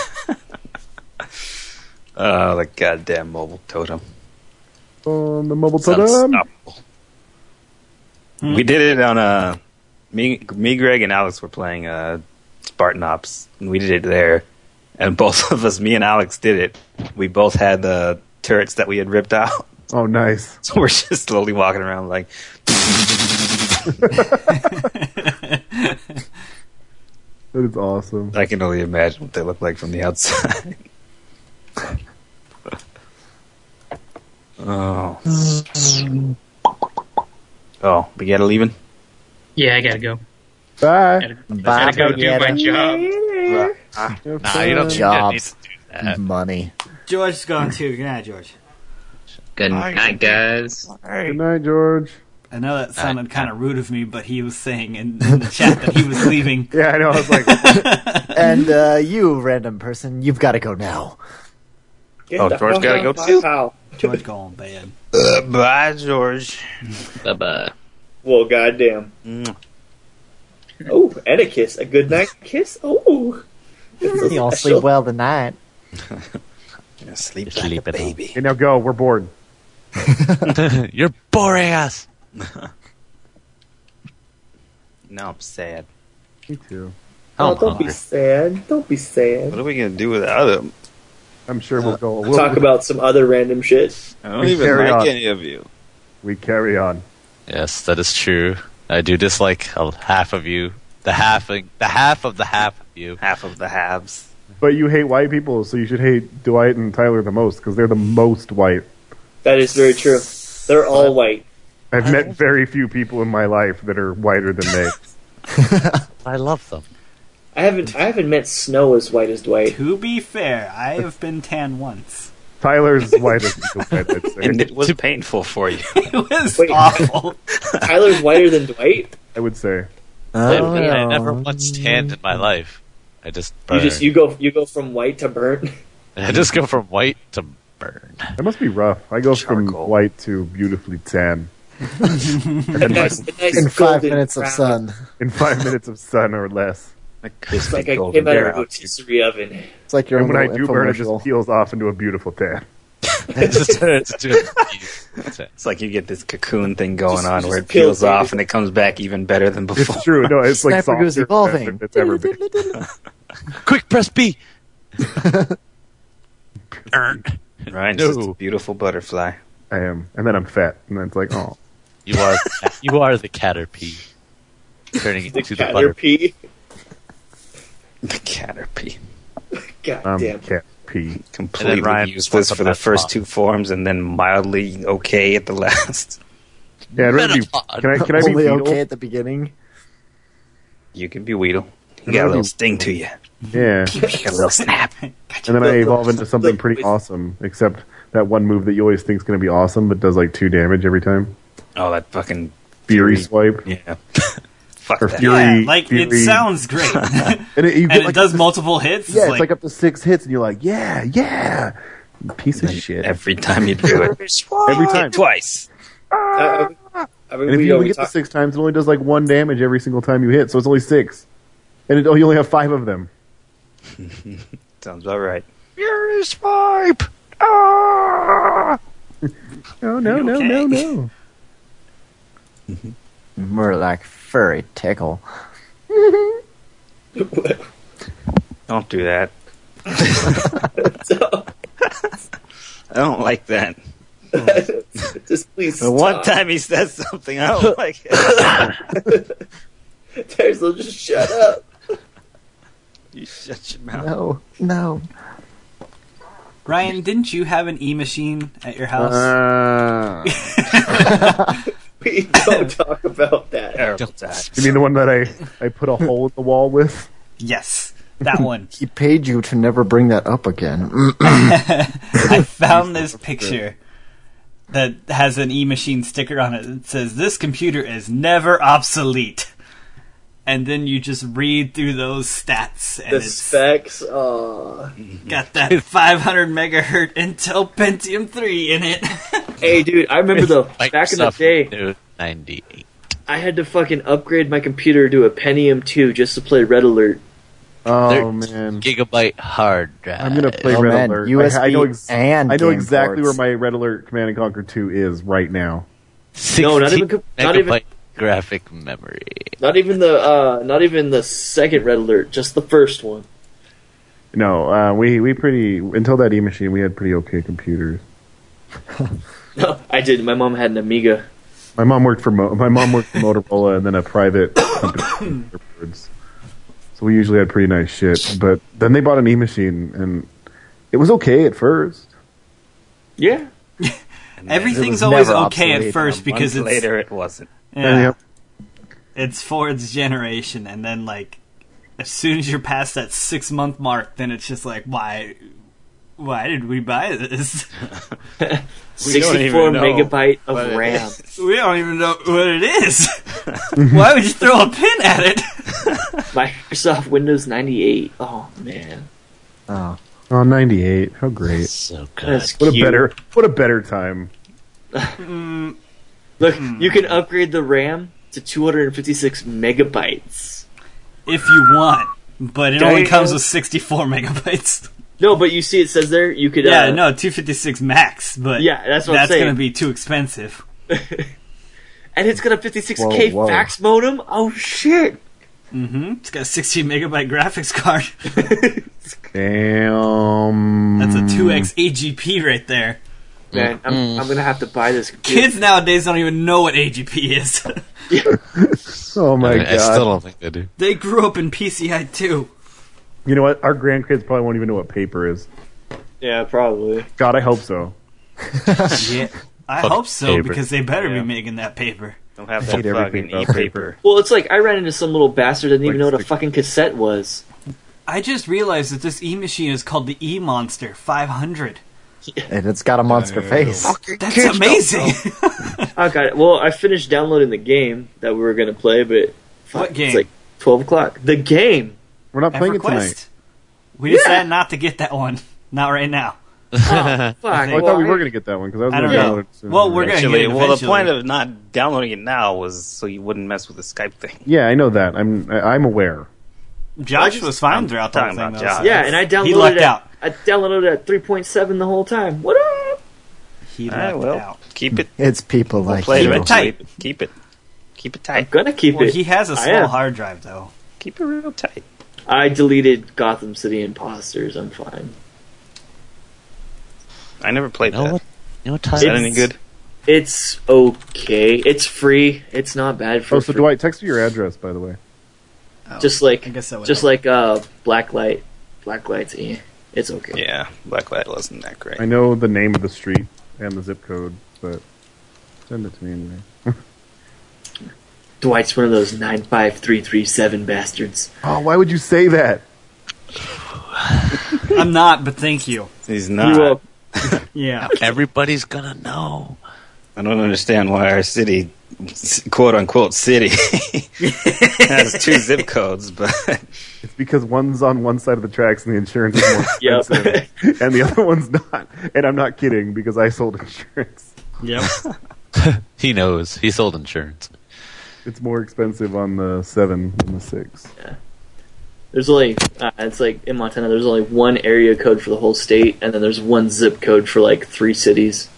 Oh, the goddamn mobile totem. On the mobile It's totem. unstoppable. We did it on uh me, me, Greg, and Alex were playing uh, Spartan Ops, and we did it there. And both of us, me and Alex, did it. We both had the turrets that we had ripped out. Oh, nice. So we're just slowly walking around like. That is awesome. I can only imagine what they look like from the outside. Oh. Oh, we gotta leaving? Yeah, I gotta go. Bye. Gotta, Bye, gotta go do my Marietta. job. Have Nah, you don't, fun. you don't need Jobs. to do that. Money. George is gone too. Good night, George. Good night, guys. Good night, George. I know that sounded kind of rude of me, but he was saying in, in the chat that he was leaving. Yeah, I know. I was like, And uh, you, random person, you've got to go now. Get Oh, the George fuck gotta out go of my too? house. George going bad. Uh, bye, George. Bye bye. Well, goddamn. Mm. Oh, and a kiss. A good night kiss. Oh. You all sleep well tonight. Yeah, sleep Sleep like a it baby. hey, now go. We're bored. You're boring us. Now I'm sad. Me too. Oh, I'm don't hungry. be sad. Don't be What sad. are we gonna do without him? I'm sure we'll go. We'll, Talk about some other random shit. I don't We even carry like on. any of you. We carry on. Yes, that is true. I do dislike a half of you. The half, the half of the half of you. Half of the halves. But you hate white people, so you should hate Dwight and Tyler the most because they're the most white. That is very true. They're all white. I've met very few people in my life that are whiter than they. I love them. I haven't I haven't met Snow as white as Dwight. To be fair, I have been tan once. Tyler's white as white, I'd say. And it was painful for you. It was Wait. awful. Tyler's whiter than Dwight? I would say. I, Oh, I yeah. never once tanned in my life. I just You burn. just you go you go from white to burnt. I just go from white to burn. That must be rough. I go from Charcoal. white to beautifully tan A nice, a nice In five golden minutes of brown. sun. in five minutes of sun or less. A It's crispy like I golden came out of a brown. rotisserie oven. It's like your And own when I little do burn, it just infomercial. peels off into a beautiful tan. It just turns to a- It's like you get this cocoon thing going Just- on just where it peel peels it. off and it comes back even better than before. It's true. No, it's like Sniper goes softer evolving. than it's ever been. Quick, press B. Burn. Ryan's No. just a beautiful butterfly. I am, and then I'm fat, and then it's like, oh, You are you are the caterpie, turning The into the butter. Caterpie. The caterpie. God I'm damn. cat pee. Completely Ryan useless wants a for the best first box. two forms and then mildly okay at the last. Yeah, I'd rather be. Metapod. Can I? Can I be Only Beetle? okay at the beginning. You can be Weedle. You got a little sting to you. Yeah, You got a little snap. and then I evolve into something pretty awesome. Except that one move that you always think is going to be awesome, but does like two damage every time. Oh, that fucking Fury Fury. swipe. yeah. Fuck Or that. Fury. Yeah, like it Fury. sounds great, and And it, you get it like, does multiple hits. yeah, it's it's like, up to six hits, and you're like, yeah, yeah, you piece of shit. Every time you do it. Every time. Twice. Uh, I mean, And if we, you uh, only we hit the talk- six times, it only does like one damage every single time you hit, so it's only six. And it, oh, you only have five of them. Sounds about right. Fury swipe! Ah! No, no, no, okay? no, no. More like furry tickle. Don't do that. I don't like that. Just please The one stop. time he says something, I don't like it. Terzal, just shut up. You shut your mouth. No, no. Ryan, didn't you have an E machine at your house? Uh, We don't talk about that. Terrible time. you mean the one that I, I put a hole in the wall with? Yes, that one. He paid you to never bring that up again. I found this picture that has an E machine sticker on it that says, "This computer is never obsolete." And then you just read through those stats, and The it's specs, uh got that five hundred megahertz Intel Pentium three in it. Hey dude, I remember the back in the Microsoft day Windows ninety-eight. I had to fucking upgrade my computer to a Pentium two just to play Red Alert. Oh, There- man. Gigabyte hard drive. I'm going to play Oh, Red man, Alert. U S B I, I know, ex- and I know game exactly ports. where my Red Alert Command and Conquer two is right now. No, not even sixteen co- not even- megabyte graphic memory. Not even the uh not even the second Red Alert, just the first one. No, uh, we we pretty until that E machine we had pretty okay computers. No, I didn't. My mom had an Amiga. My mom worked for Mo- my mom worked for Motorola and then a private company afterwards. So we usually had pretty nice shit. But then they bought an E-machine, and it was okay at first. Yeah. Everything's was always never okay at obsolete. first A because month it's later it wasn't. yeah, Yep. it's for its generation, and then like as soon as you're past that six month mark, then it's just like why, why did we buy this? sixty-four know megabyte what of it RAM. We don't even know what it is. Why would you throw a pin at it? Microsoft Windows ninety-eight. Oh man, Oh. Oh, ninety-eight. How great. So good. that's What a cute. better what a better time. Mm, Look, you can upgrade the RAM to two hundred fifty-six megabytes. if you want, but it Damn. only comes with sixty-four megabytes. No, but you see, it says there you could. Yeah, uh, no, two fifty-six max, but Yeah, that's what I'm that's saying. gonna be too expensive. And it's got a fifty-six K Whoa, whoa. fax modem. Oh shit! Mm-hmm. It's got a sixteen megabyte graphics card. Damn. That's a two X A G P right there. Man, I'm, Mm. I'm gonna have to buy this. computer. Kids nowadays don't even know what A G P is. Oh my I, god. I still don't think they do. They grew up in P C I two. You know what? Our grandkids probably won't even know what paper is. Yeah, probably. God, I hope so. Yeah, I Fuck hope so paper. because they better Yeah. be making that paper. Don't have I that hate fucking everything about e-paper. Well, it's like I ran into some little bastard that didn't even Like know what a stick- fucking cassette was. I just realized that this E machine is called the E Monster five hundred. And it's got a monster face. That's amazing. Oh god. Well, I finished downloading the game that we were gonna play, but fuck, What game? It's like twelve o'clock. The game. We're not playing it tonight. EverQuest. We decided not to get that one. Not right now. Oh, fuck. Oh, I Well, thought we I- were going to get that one because I was I going don't to know. download it soon. Well, we're gonna Actually, get it well, the eventually. point of not downloading it now was so you wouldn't mess with the Skype thing. Yeah, I know that. I'm I- I'm aware. Josh just- was fine I'm throughout the whole talking thing. about though, Josh. so Yeah, and I downloaded He lucked it. out. I downloaded it at three point seven the whole time. What up? He All right, lucked well, out. keep it. It's people like Play Keep it it you. tight. Keep it. Keep it I'm tight. gonna keep Well, it. he has a I small am. hard drive though. Keep it real tight. I deleted Gotham City Imposters. I'm fine. I never played You know that. what? You know what Is time? that It's- any good? It's okay. It's free. It's not bad for Oh, so free. Dwight, text me your address, by the way. Oh, Just like I guess that would just help. like uh Blacklight. Blacklight's eh. It's okay. Yeah, Blacklight wasn't that great. I know the name of the street and the zip code, but send it to me anyway. Dwight's one of those nine five three three seven bastards. Oh, why would you say that? I'm not, but thank you. He's You not. will- Yeah. Everybody's gonna know. I don't understand why our city, quote unquote city, has two zip codes, but It's because one's on one side of the tracks and the insurance is more Yep. expensive, and the other one's not. And I'm not kidding because I sold insurance. Yep. He knows. He sold insurance. It's more expensive on the seven than the six. There's only uh, it's like in Montana. There's only one area code for the whole state, and then there's one zip code for like three cities.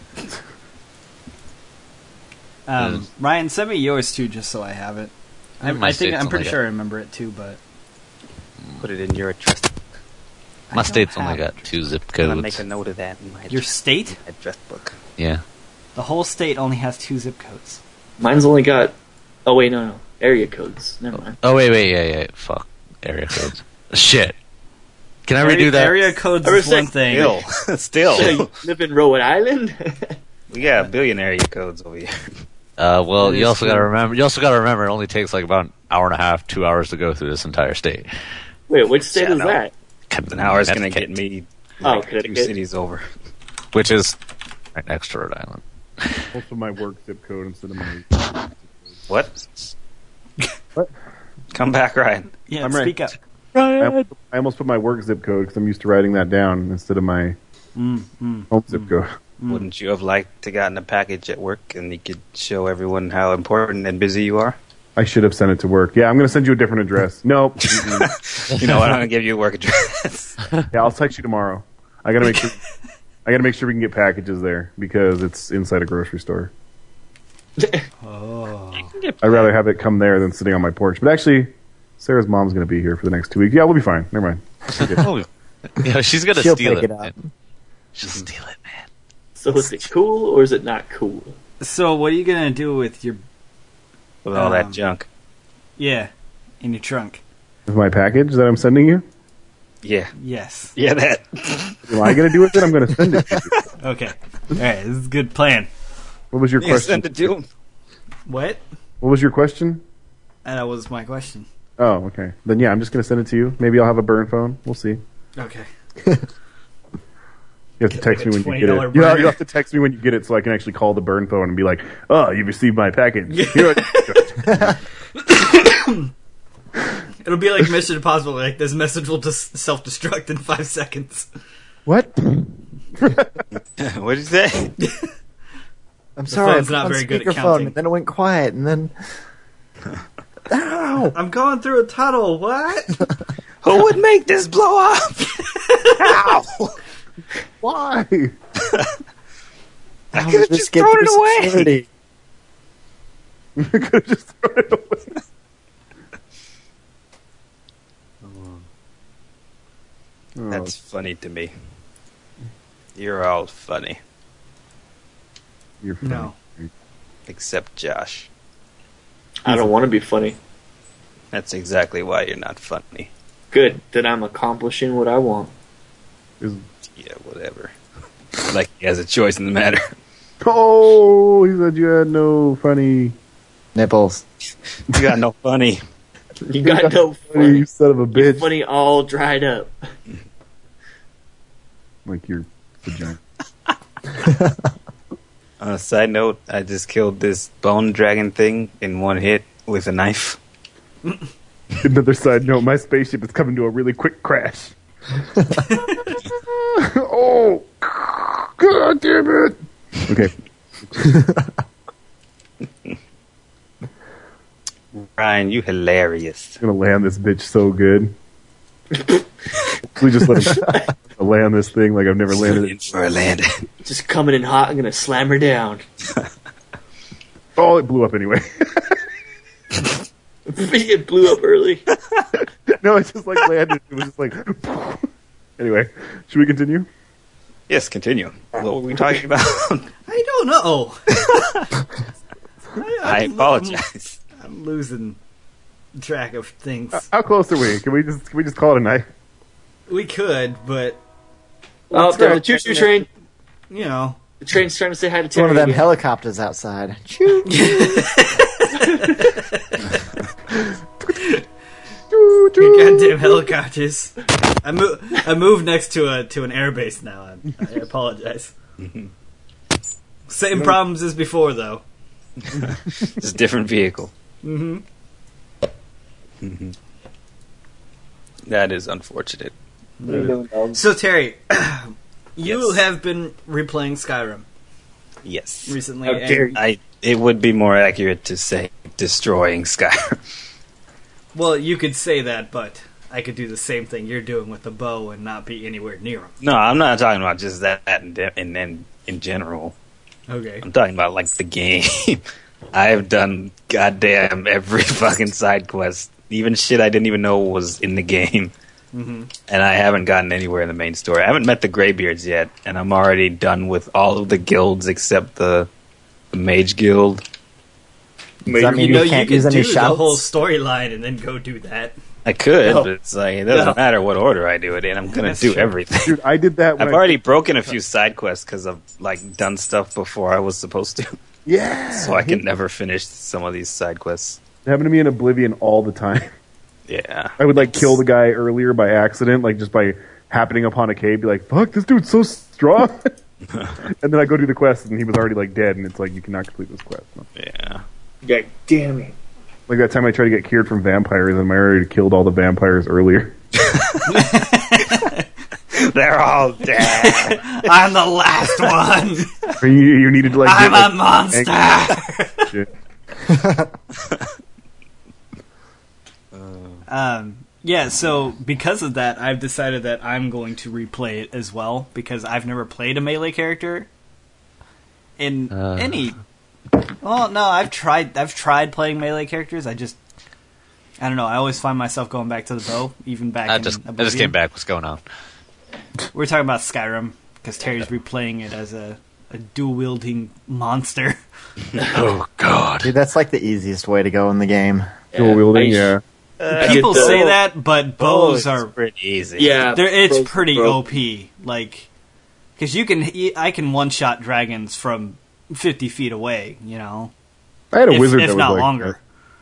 Um, Ryan, send me yours too, just so I have it. I, My I think state's I'm pretty only sure I remember it too, but put it in your address. My I state's don't only have got two zip I'm gonna make codes. a note of that in my your state. address book. Yeah. The whole state only has two zip codes. Mine's only got. Oh wait, no, no, area codes. Never mind. Oh wait, wait, yeah, yeah. Fuck. Area codes. Shit. Can I area, redo that? Area codes I was is one saying- thing. Still, still, So you live in Rhode Island? we got a billion area codes over here. Uh, well, It you is also true. got to remember. You also got to remember, it only takes like about an hour and a half, two hours to go through this entire state. Wait, which state Yeah, is no. that? An hour's gonna Connecticut, get me Oh, like, two Connecticut. cities over. which is right next to Rhode Island. Also, my work zip code instead of my. What? What? Come back, Ryan. Yeah, I'm right. speak up. I, I almost put my work zip code because I'm used to writing that down instead of my Mm, mm. home zip code. Wouldn't you have liked to gotten a package at work and you could show everyone how important and busy you are? I should have sent it to work. Yeah, I'm going to send you a different address. Nope. Mm-mm. You know what? I'm gonna give you a work address. Yeah, I'll text you tomorrow. I got to make sure. I got to make sure we can get packages there because it's inside a grocery store. Oh. I'd rather have it come there than sitting on my porch. But actually, Sarah's mom's going to be here for the next two weeks. Yeah, we'll be fine. Never mind. Oh, yeah, she's gonna She'll steal pick it. it up. She'll steal it, man. So is it cool or is it not cool? So what are you gonna do with your With all Um, that junk. yeah in your trunk? With my package that I'm sending you? Yeah. Yes. Yeah, that. What am I going to do with it? I'm going to send it to you. Okay. All right. This is a good plan. What was your Yeah, question? send it to him. What? What was your question? And that was my question. Oh, okay. Then yeah, I'm just going to send it to you. Maybe I'll have a burn phone. We'll see. Okay. You have to text like a me when you twenty get dollar it. You burner. you have to text me when you get it so I can actually call the burn phone and be like, "Oh, you've received my package." You know what- It'll be like Mission Impossible. Like this message will just self-destruct in five seconds. What? What did you say? I'm sorry, I phone's put not on very good at speakerphone, counting. and then it went quiet, and then... Ow! I'm going through a tunnel. What? Who would make this blow up? Ow! Why? I How could have did this just get thrown through it away. security? I could have just thrown it away. Oh, That's funny to me. You're all funny, you're funny. No. except Josh. I don't want to be funny. That's exactly why you're not funny. Good, then I'm accomplishing what I want. Is- Yeah, whatever. Like he has a choice in the matter. Oh, he said you had no funny. Nipples. You got no funny. You got no Funny, funny. you son of a bitch. Funny all dried up. Like your vagina. On a side note, I just killed this bone dragon thing in one hit with a knife. Another side note: my spaceship is coming to a really quick crash. Oh, god damn it! Okay, Ryan, you hilarious. I'm gonna land this bitch so good. We just let him land this thing like I've never landed In it. for a landing. Just coming in hot, I'm gonna slam her down. Oh, it blew up anyway. It blew up early. No, it just like landed. It was just like. Anyway, should we continue? Yes, continue. What were we talking about? I don't know. I, I I'm- apologize. I'm losing track of things. How close are we? Can we just can we just call it a night? We could, but Oh, Let's there's go. a choo-choo train. you know. The train's trying to say hi to It's Terry. one of them again. helicopters outside. Choo! Your goddamn helicopters. I move. I moved next to a to an airbase now. I, I apologize. Same problems as before, though. Just different vehicle. hmm That is unfortunate. So Terry, you Yes. have been replaying Skyrim Yes. recently. How and- dare you. I. It would be more accurate to say destroying Skyrim. Well, you could say that, but I could do the same thing you're doing with the bow and not be anywhere near him. No, I'm not talking about just that and and then in general. Okay. I'm talking about like the game. I have done goddamn every fucking side quest, even shit I didn't even know was in the game, hmm and I haven't gotten anywhere in the main story. I haven't met the Greybeards yet, and I'm already done with all of the guilds except the, the Mage Guild. Does that mean You know, you can't you use could any do the shouts? whole storyline and then go do that. I could, No. but it's like it doesn't No. matter what order I do it in. I'm gonna That's do true. everything. Dude, I did that. When I've I- already broken a few side quests because I've like done stuff before I was supposed to, Yeah. so I can never finish some of these side quests. It happened to me in Oblivion all the time. Yeah, I would like kill the guy earlier by accident, like just by happening upon a cave. Be like, "Fuck, this dude's so strong." And then I go do the quest, and he was already like dead, and it's like you cannot complete this quest. yeah. God damn it. Like that time I tried to get cured from vampires, and I already killed all the vampires earlier. They're all dead. I'm the last one. Or you, you needed to like. I'm get, like, a monster. shit. Um, yeah, so because of that, I've decided that I'm going to replay it as well because I've never played a melee character in Uh. any. Well, no, I've tried. I've tried playing melee characters. I just, I don't know. I always find myself going back to the bow, even back. I in just I just Oblivion. came back. What's going on? We're talking about Skyrim because Terry's replaying it as a, a a dual wielding monster. Oh God. Dude, that's like the easiest way to go in the game. Dual wielding, I- yeah. Uh, People get the- say that, but bows bows are pretty easy. Yeah, they're, it's bows are pretty broken. O P. Like, because you can, I can one shot dragons from fifty feet away. You know, I had a if, wizard if that was not like longer.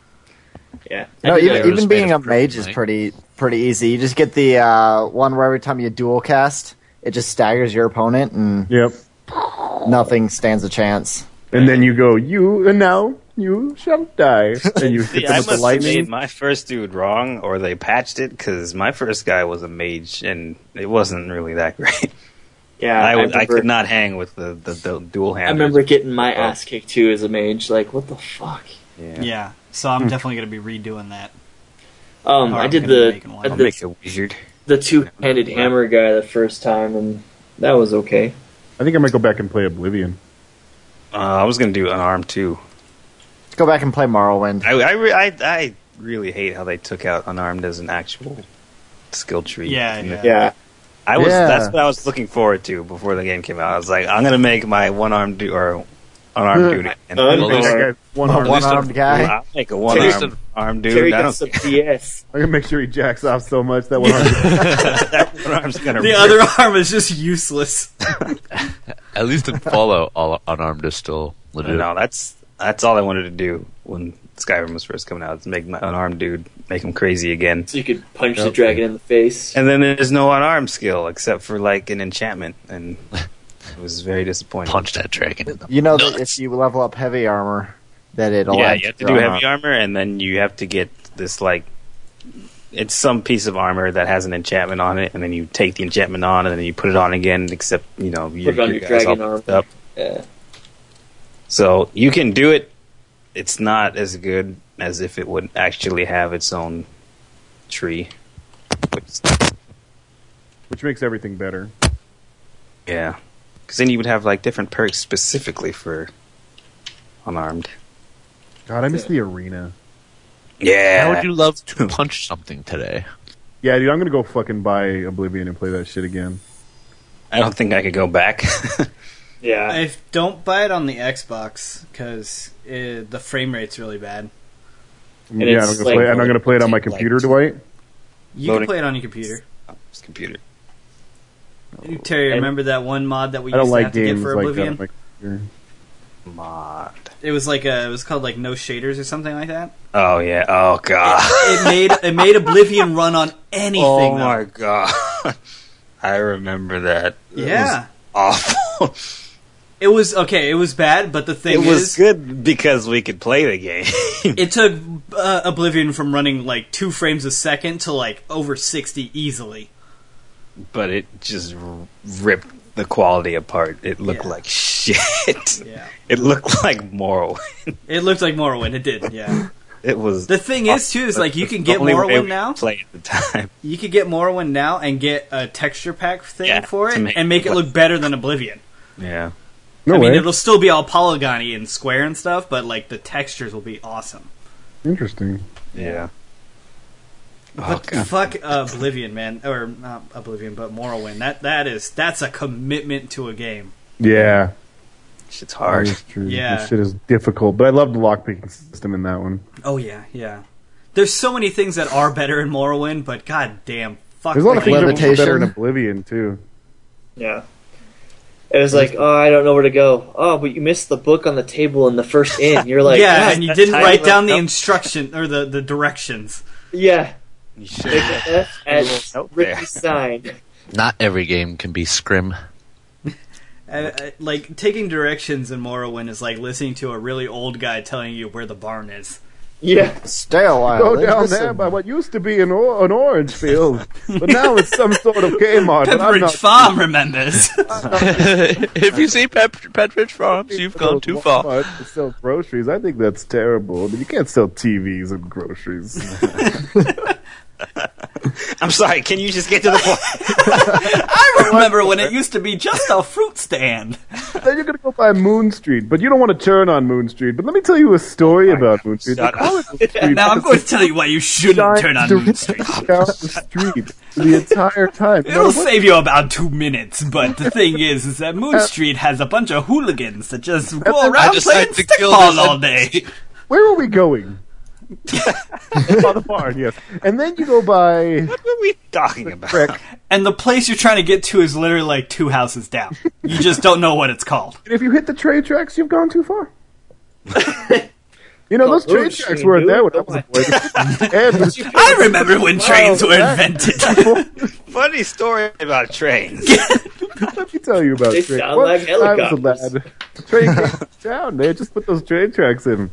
Yeah. No, I did even that. even being a made mage of is kryptonite. pretty pretty easy. You just get the uh, one where every time you dual cast, it just staggers your opponent, and Yep. nothing stands a chance. And then you go, you, and now you shall die. And you See, hit I them with the must have made lightning. my first dude wrong, or they patched it, because my first guy was a mage, and it wasn't really that great. Yeah, I, I, would- I remember, could not hang with the, the, the dual I handers. remember getting my ass kicked too as a mage. Like, what the fuck? Yeah. Yeah, so I'm definitely gonna be redoing that. Um, Or I I'm did gonna the make one. I I'll did make a wizard. the two-handed hammer guy the first time, and that was okay. I think I might go back and play Oblivion. Uh, I was going to do unarmed too. Let's go back and play Morrowind. I, I, re- I, I really hate how they took out unarmed as an actual skill tree. Yeah, And yeah. Yeah, I was Yeah. that's what I was looking forward to before the game came out. I was like, I'm gonna make my one armed dude or unarmed dude. And Unarmed. I'm That guy's one A arm. one-armed guy. I'll make a one Terry- armed armed dude. Terry I got don't some care. D S. I'm gonna make sure he jacks off so much that one arm. That one arm's gonna The rip. other arm is just useless. At least in Fallout, all unarmed is still legit. No, that's that's all I wanted to do when Skyrim was first coming out. Is make my unarmed dude, make him crazy again. So you could punch the dragon in the face. And then there's no unarmed skill except for like an enchantment, and it was very disappointing. Punch that dragon in the You know that if you level up heavy armor, that it'll Yeah, add you have to your do armor. heavy armor, and then you have to get this like it's some piece of armor that has an enchantment on it, and then you take the enchantment on, and then you put it on again. Except you know you Put it on your dragon arm. up. Yeah. So you can do it. It's not as good as if it would actually have its own tree. Which, Which makes everything better. yeah, because then you would have like different perks specifically for unarmed. God, I miss the arena. Yeah. How would you love to punch something today? Yeah, dude, I'm gonna go fucking buy Oblivion and play that shit again. I don't think I could go back. Yeah. If don't buy it on the Xbox because the frame rate's really bad. And yeah, it's I'm gonna like- play. I'm not gonna play it on my computer, Dwight. You Loading. can play it on your computer. This computer. Terry, And- remember that one mod that we I used don't to like have to get games for like that Oblivion? on my computer. Mod. It was like a, it was called like no shaders or something like that. Oh yeah. Oh god. It made it made Oblivion run on anything. Oh though. my god. I remember that. It Yeah, was awful. it was okay. It was bad, but the thing It was is, good because we could play the game. it took uh, Oblivion from running like two frames a second to like over sixty easily. But it just r- ripped the quality apart. It looked Yeah. like shit. Yeah, It looked like Morrowind. it looked like Morrowind. It did. Yeah. It was. The thing is too is like you can get the only way Morrowind we now. could play at the time. You could get Morrowind now and get a texture pack thing Yeah, for to it make and make it it look better than Oblivion. Yeah. No I mean, way. it'll still be all polygony and square and stuff, but like the textures will be awesome. Interesting. Yeah. Oh, But God. fuck uh, Oblivion, man, or not Oblivion, but Morrowind. That that is that's a commitment to a game. Yeah, Shit's that hard. is true. Yeah. This shit is difficult, but I love the lockpicking system in that one. Oh yeah, yeah. There's so many things that are better in Morrowind, but god damn, fuck. There's a lot of the things game. that were better in Levitation. Oblivion too. Yeah. It was like, oh, I don't know where to go. Oh, but you missed the book on the table in the first inn. You're like, yeah, "Ah, and you didn't title write of down the nope. instruction or the, the directions. yeah. You should Make have an F a little at note there. written sign. Not every game can be scrim. Uh, uh, like taking directions in Morrowind is like listening to a really old guy telling you where the barn is. Yeah. Stay a while. Go and down listen. there by what used to be an, or- an orange field, but now it's some sort of Kmart. But I'm Pepperidge not Farm remembers. If you see Pep- Petridge Farms, you've gone too far. Walmart to sell groceries. I think that's terrible. You can't sell T Vs and groceries. I'm sorry, can you just get to the point? I remember when it used to be just a fruit stand. Then you're gonna go by Moon Street, but you don't want to turn on Moon Street. But let me tell you a story about Moon Street. They Shut call it Moon Street Now I'm because going to tell you why you shouldn't it turn on shines Moon Street. down the street. the entire time. No, It'll what- save you about two minutes, but the thing is, is that Moon Street has a bunch of hooligans that just go I around just playing like to kill stickball this- all day. Where were we going? By the barn, yes. And then you go by What were we talking about? Frick. And the place you're trying to get to is literally like two houses down. You just don't know what it's called. And if you hit the train tracks, you've gone too far. You know, those Oh, train Moon tracks Street, weren't there when dude. I was a boy. And I remember when trains were that- invented. Funny story about trains. let me tell you about They trains. sound One like time I was a helicopters. lad. The train came to town. They had just put those train tracks in.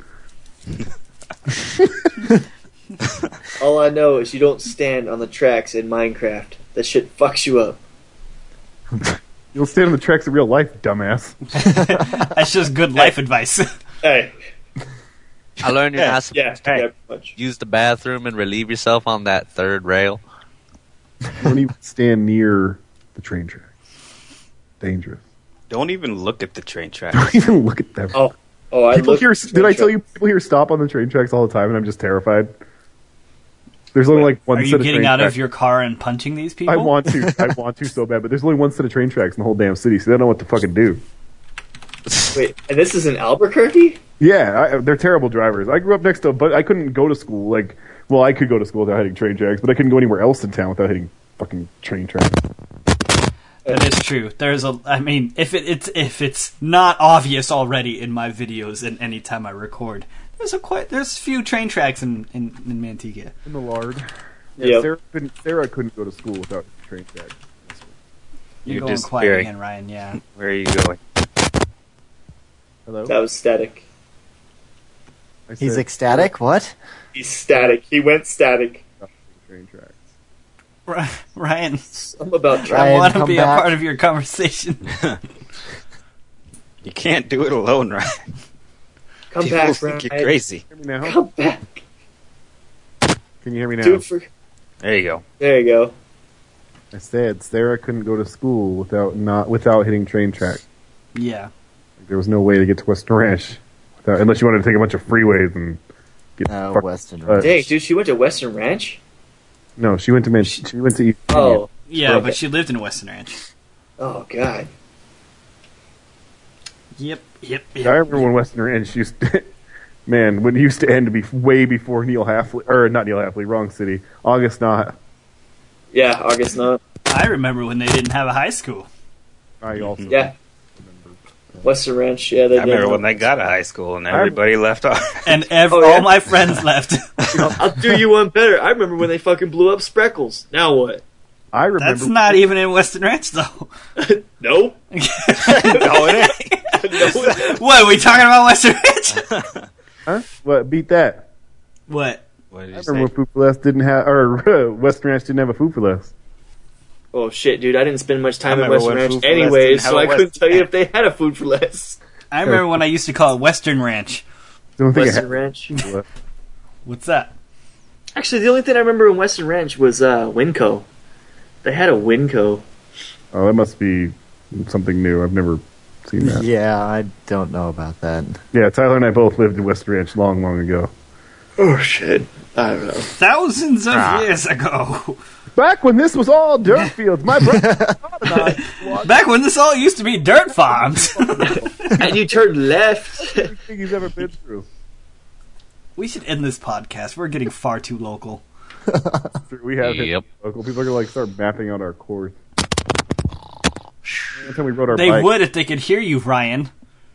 All I know is you don't stand on the tracks in Minecraft. That shit fucks you up. You'll stand on the tracks in real life, dumbass. That's just good life advice. Hey, I learned you're not supposed yeah, Hey. yeah, pretty much. to use the bathroom and relieve yourself on that third rail. Don't even stand near the train tracks. Dangerous. Don't even look at the train tracks. Don't even look at them. Oh, oh, I People looked here. at the Did I train tell you? People here stop on the train tracks all the time, and I'm just terrified. There's only like one Are set you of getting train out tracks. of your car and punching these people? I want to. I want to so bad, but there's only one set of train tracks in the whole damn city, so they don't know what to fucking do. Wait, and this is in Albuquerque? Yeah, I, they're terrible drivers. I grew up next to, but I couldn't go to school. Like, well, I could go to school without hitting train tracks, but I couldn't go anywhere else in town without hitting fucking train tracks. That is true. There's a. I mean, if it, it's if it's not obvious already in my videos and any time I record, there's a quite there's a few train tracks in in, in Manteca. In the lard. Yeah, Yep. Sarah couldn't. Sarah couldn't go to school without train tracks. You're, You're going just quiet very- again, Ryan. Yeah. Where are you going? Hello. That was static. I He's said ecstatic. What? He's static. He went static. train tracks. Ri- Ryan, I'm about I trying. Ryan, want to come be back. a part of your conversation. You can't do it alone, right? Come People back, think Ryan. you're crazy. Hear me now? Come back. Can you hear me now? Do it for. There you go. There you go. I said Sarah couldn't go to school without not without hitting train tracks. Yeah. There was no way to get to Western Ranch without, unless you wanted to take a bunch of freeways and get. Oh, fucked. Western Uh, Ranch. Dang, dude, she went to Western Ranch? No, she went to Man- she went to East. Oh. Yeah, Okay. but she lived in Western Ranch. Oh, God. Yep. Yep. I yep. remember when Western Ranch used to, man, when it used to end to be way before Neil Halfley, or not Neil Halfley, wrong city. August Knott. Yeah, August not. I remember when they didn't have a high school. I also Yeah. Western Ranch, yeah, they I did. remember when they got to high school and everybody left off. And ev- Oh, yeah? all my friends left. I'll do you one better. I remember when they fucking blew up Spreckles. Now what? I remember. That's not even in Western Ranch, though. Nope. No, it ain't. No. What, are we talking about Western Ranch? Huh? What? Beat that. What? What did I you remember when say? Food for Less didn't have, or uh, Western Ranch didn't have a Food for Less. Oh shit, dude! I didn't spend much time I at remember Western when Ranch Food for Less anyways, didn't have so a I couldn't West- tell you if they had a food for less. I remember when I used to call it Western Ranch. The only thing I Western had Ranch. Food for Less. What's that? Actually, the only thing I remember in Western Ranch was uh, Winco. They had a Winco. Oh, that must be something new. I've never seen that. Yeah, I don't know about that. Yeah, Tyler and I both lived in Western Ranch long, long ago. Oh shit! I don't know. Thousands of years ago. Back when this was all dirt fields, my brother Todd and I walked Back when this all used to be dirt farms. And you turned left. everything he's ever been through. We should end this podcast. We're getting far too local. We have hit Yep. local. People are gonna like start mapping out our course. Every time we rode our They bike, would if they could hear you, Ryan.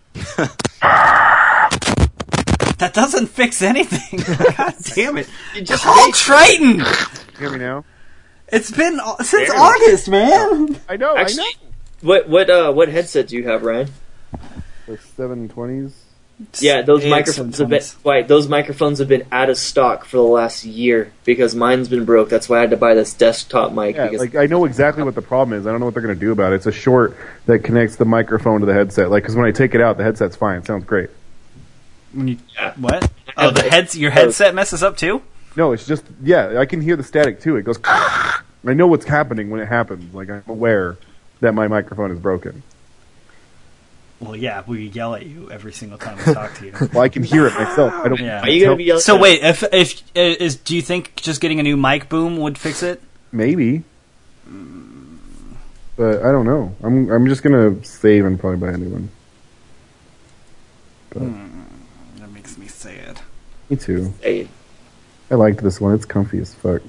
That doesn't fix anything. God damn it. You just Call made- Triton! hear me now? It's been au- since Barely. August, man. I know, Actually, I what what uh what headset do you have, Ryan? know. The seven twenties. Yeah, those A X microphones have been seven twenties. right. Those microphones have been out of stock for the last year because mine's been broke. That's why I had to buy this desktop mic. Yeah, because like I know exactly what the problem is. I don't know what they're gonna do about it. It's a short that connects the microphone to the headset. Like, because when I take it out, the headset's fine. It sounds great. When you, Yeah. what? Oh, the heads. Your headset messes up too. No, it's just yeah. I can hear the static too. It goes. I know what's happening when it happens. Like I'm aware that my microphone is broken. Well, yeah, we yell at you every single time we talk to you. Well, I can hear it myself. I don't. Yeah. Are you gonna be yelling So at- wait, if if uh, is do you think just getting a new mic boom would fix it? Maybe. But I don't know. I'm I'm just gonna save and probably buy a new one. But That makes me sad. me too. Hey, I liked this one. It's comfy as fuck.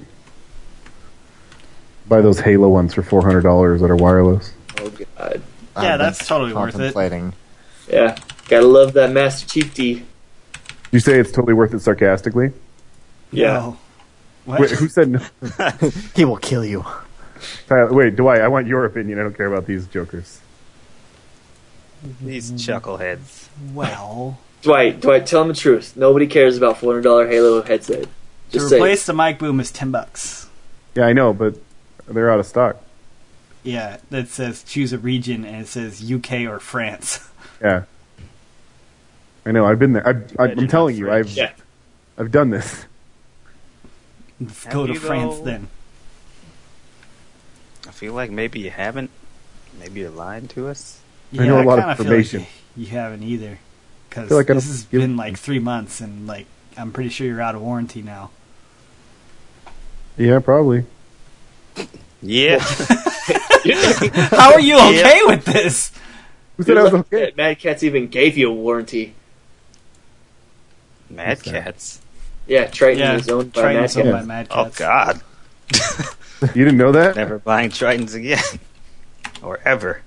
Buy those Halo ones for four hundred dollars that are wireless. oh god. Yeah, I've that's been totally worth it. contemplating. Yeah, gotta love that Master Chief D. You say it's totally worth it sarcastically? Yeah. No. What? Wait, who said no? He will kill you. Tyler, wait, Dwight, I want your opinion. I don't care about these jokers. These chuckleheads. Well, Dwight, Dwight, tell him the truth. Nobody cares about four hundred dollar Halo headset. to Just say it. replace the mic boom is ten bucks. Yeah, I know, but they're out of stock. Yeah, that says choose a region and it says U K or France. Yeah. I know, I've been there. I've, I've, I'm telling you, I've Yeah. I've done this. Let's Have go to you, France though? then. I feel like maybe you haven't. Maybe you're lying to us. Yeah, I know a lot of kinda feel information. Like you haven't either. Because feel like I this don't has give- been like three months and like I'm pretty sure you're out of warranty now. Yeah, probably. Yeah. How are you okay with this? Who said I was okay? Yeah, Mad Catz even gave you a warranty. Mad Cats. Yeah, Triton Yeah, is owned by Triton's Mad owned Catz. by Mad Oh Catz. God. You didn't know that? Never buying Tritons again. Or ever.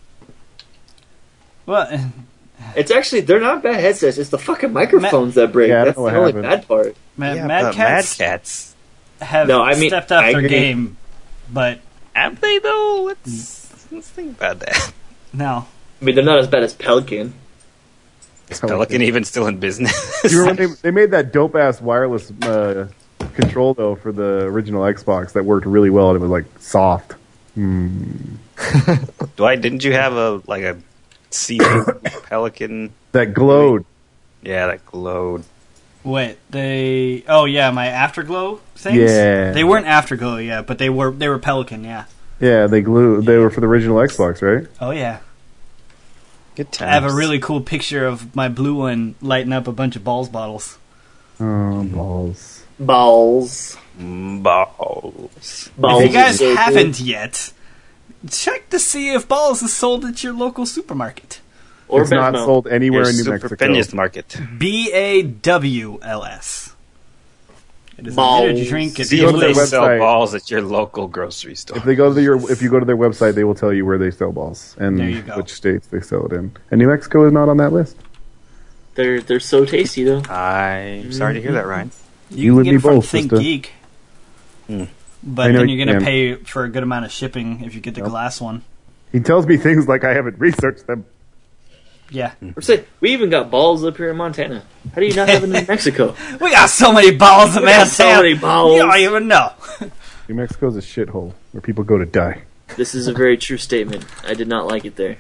Well, uh, It's actually, they're not bad headsets. It's the fucking microphones that break. Yeah, I That's the know what only happened. bad part. Ma- yeah, Mad but Mad Cats Cats. have No, I mean- stepped up I their agree. game, but Have they though? Let's let's think about that. no. I mean, they're not as bad as Pelican. Is Pelican even still in business? You remember they, they made that dope ass wireless uh, control though for the original Xbox that worked really well and it was like soft. Hmm. Dwight, didn't you have a like a see Pelican? That glowed. Yeah, that glowed. Wait, they? Oh yeah, my Afterglow things. Yeah. they weren't Afterglow, yeah, but they were. They were Pelican, yeah. Yeah, they glue. They were for the original Xbox, right? Oh yeah. Good times. I have a really cool picture of my blue one lighting up a bunch of balls bottles. Oh balls! Balls. Mm, balls. Balls. If you guys is so good. haven't yet, check to see if balls is sold at your local supermarket. Or It's not Bevmo. sold anywhere Your in New super Mexico. Phineas Market. B A W L S. It is Balls. an energy drink. It's See go if to they their sell website. balls at your local grocery store. If they go to your, if you go to their website, they will tell you where they sell balls and There you go. which states they sell it in. And New Mexico is not on that list. They're they're so tasty though. I'm sorry to hear that, Ryan. You, You can and get me it from both, Think sister. Geek. Hmm. I But know then you you're going to can. pay for a good amount of shipping if you get the Yep. glass one. He tells me things like I haven't researched them. Yeah. We're saying we even got balls up here in Montana. How do you not have it in Mexico? We got so many balls in We got so Montana. many balls. You don't even know. New Mexico's a shithole where people go to die. This is a very true statement. I did not like it there.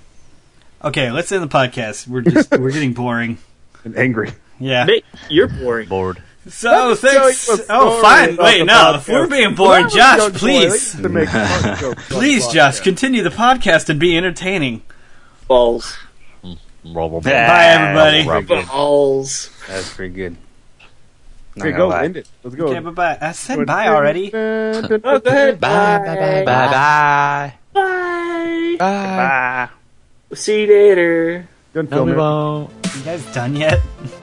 Okay, let's end the podcast. We're just we're getting boring. And angry. Yeah. Mate, you're boring. Bored. So Tell thanks. you a Oh, story fine. about Wait, the no. If podcast. we're being boring, When I was a Josh, young boy, they please, used to make fun jokes on please, the Josh, podcast. continue the podcast and be entertaining. Balls. Roll, Bye, everybody. Pretty good. Balls. That's pretty good. Not Okay, gonna go lie. end it. Let's go. Okay, bye bye. I said bye already. Oh, go ahead. Bye, bye, bye, bye, Bye. bye. Bye. See you later. Done No, we filming. won't. You guys done yet?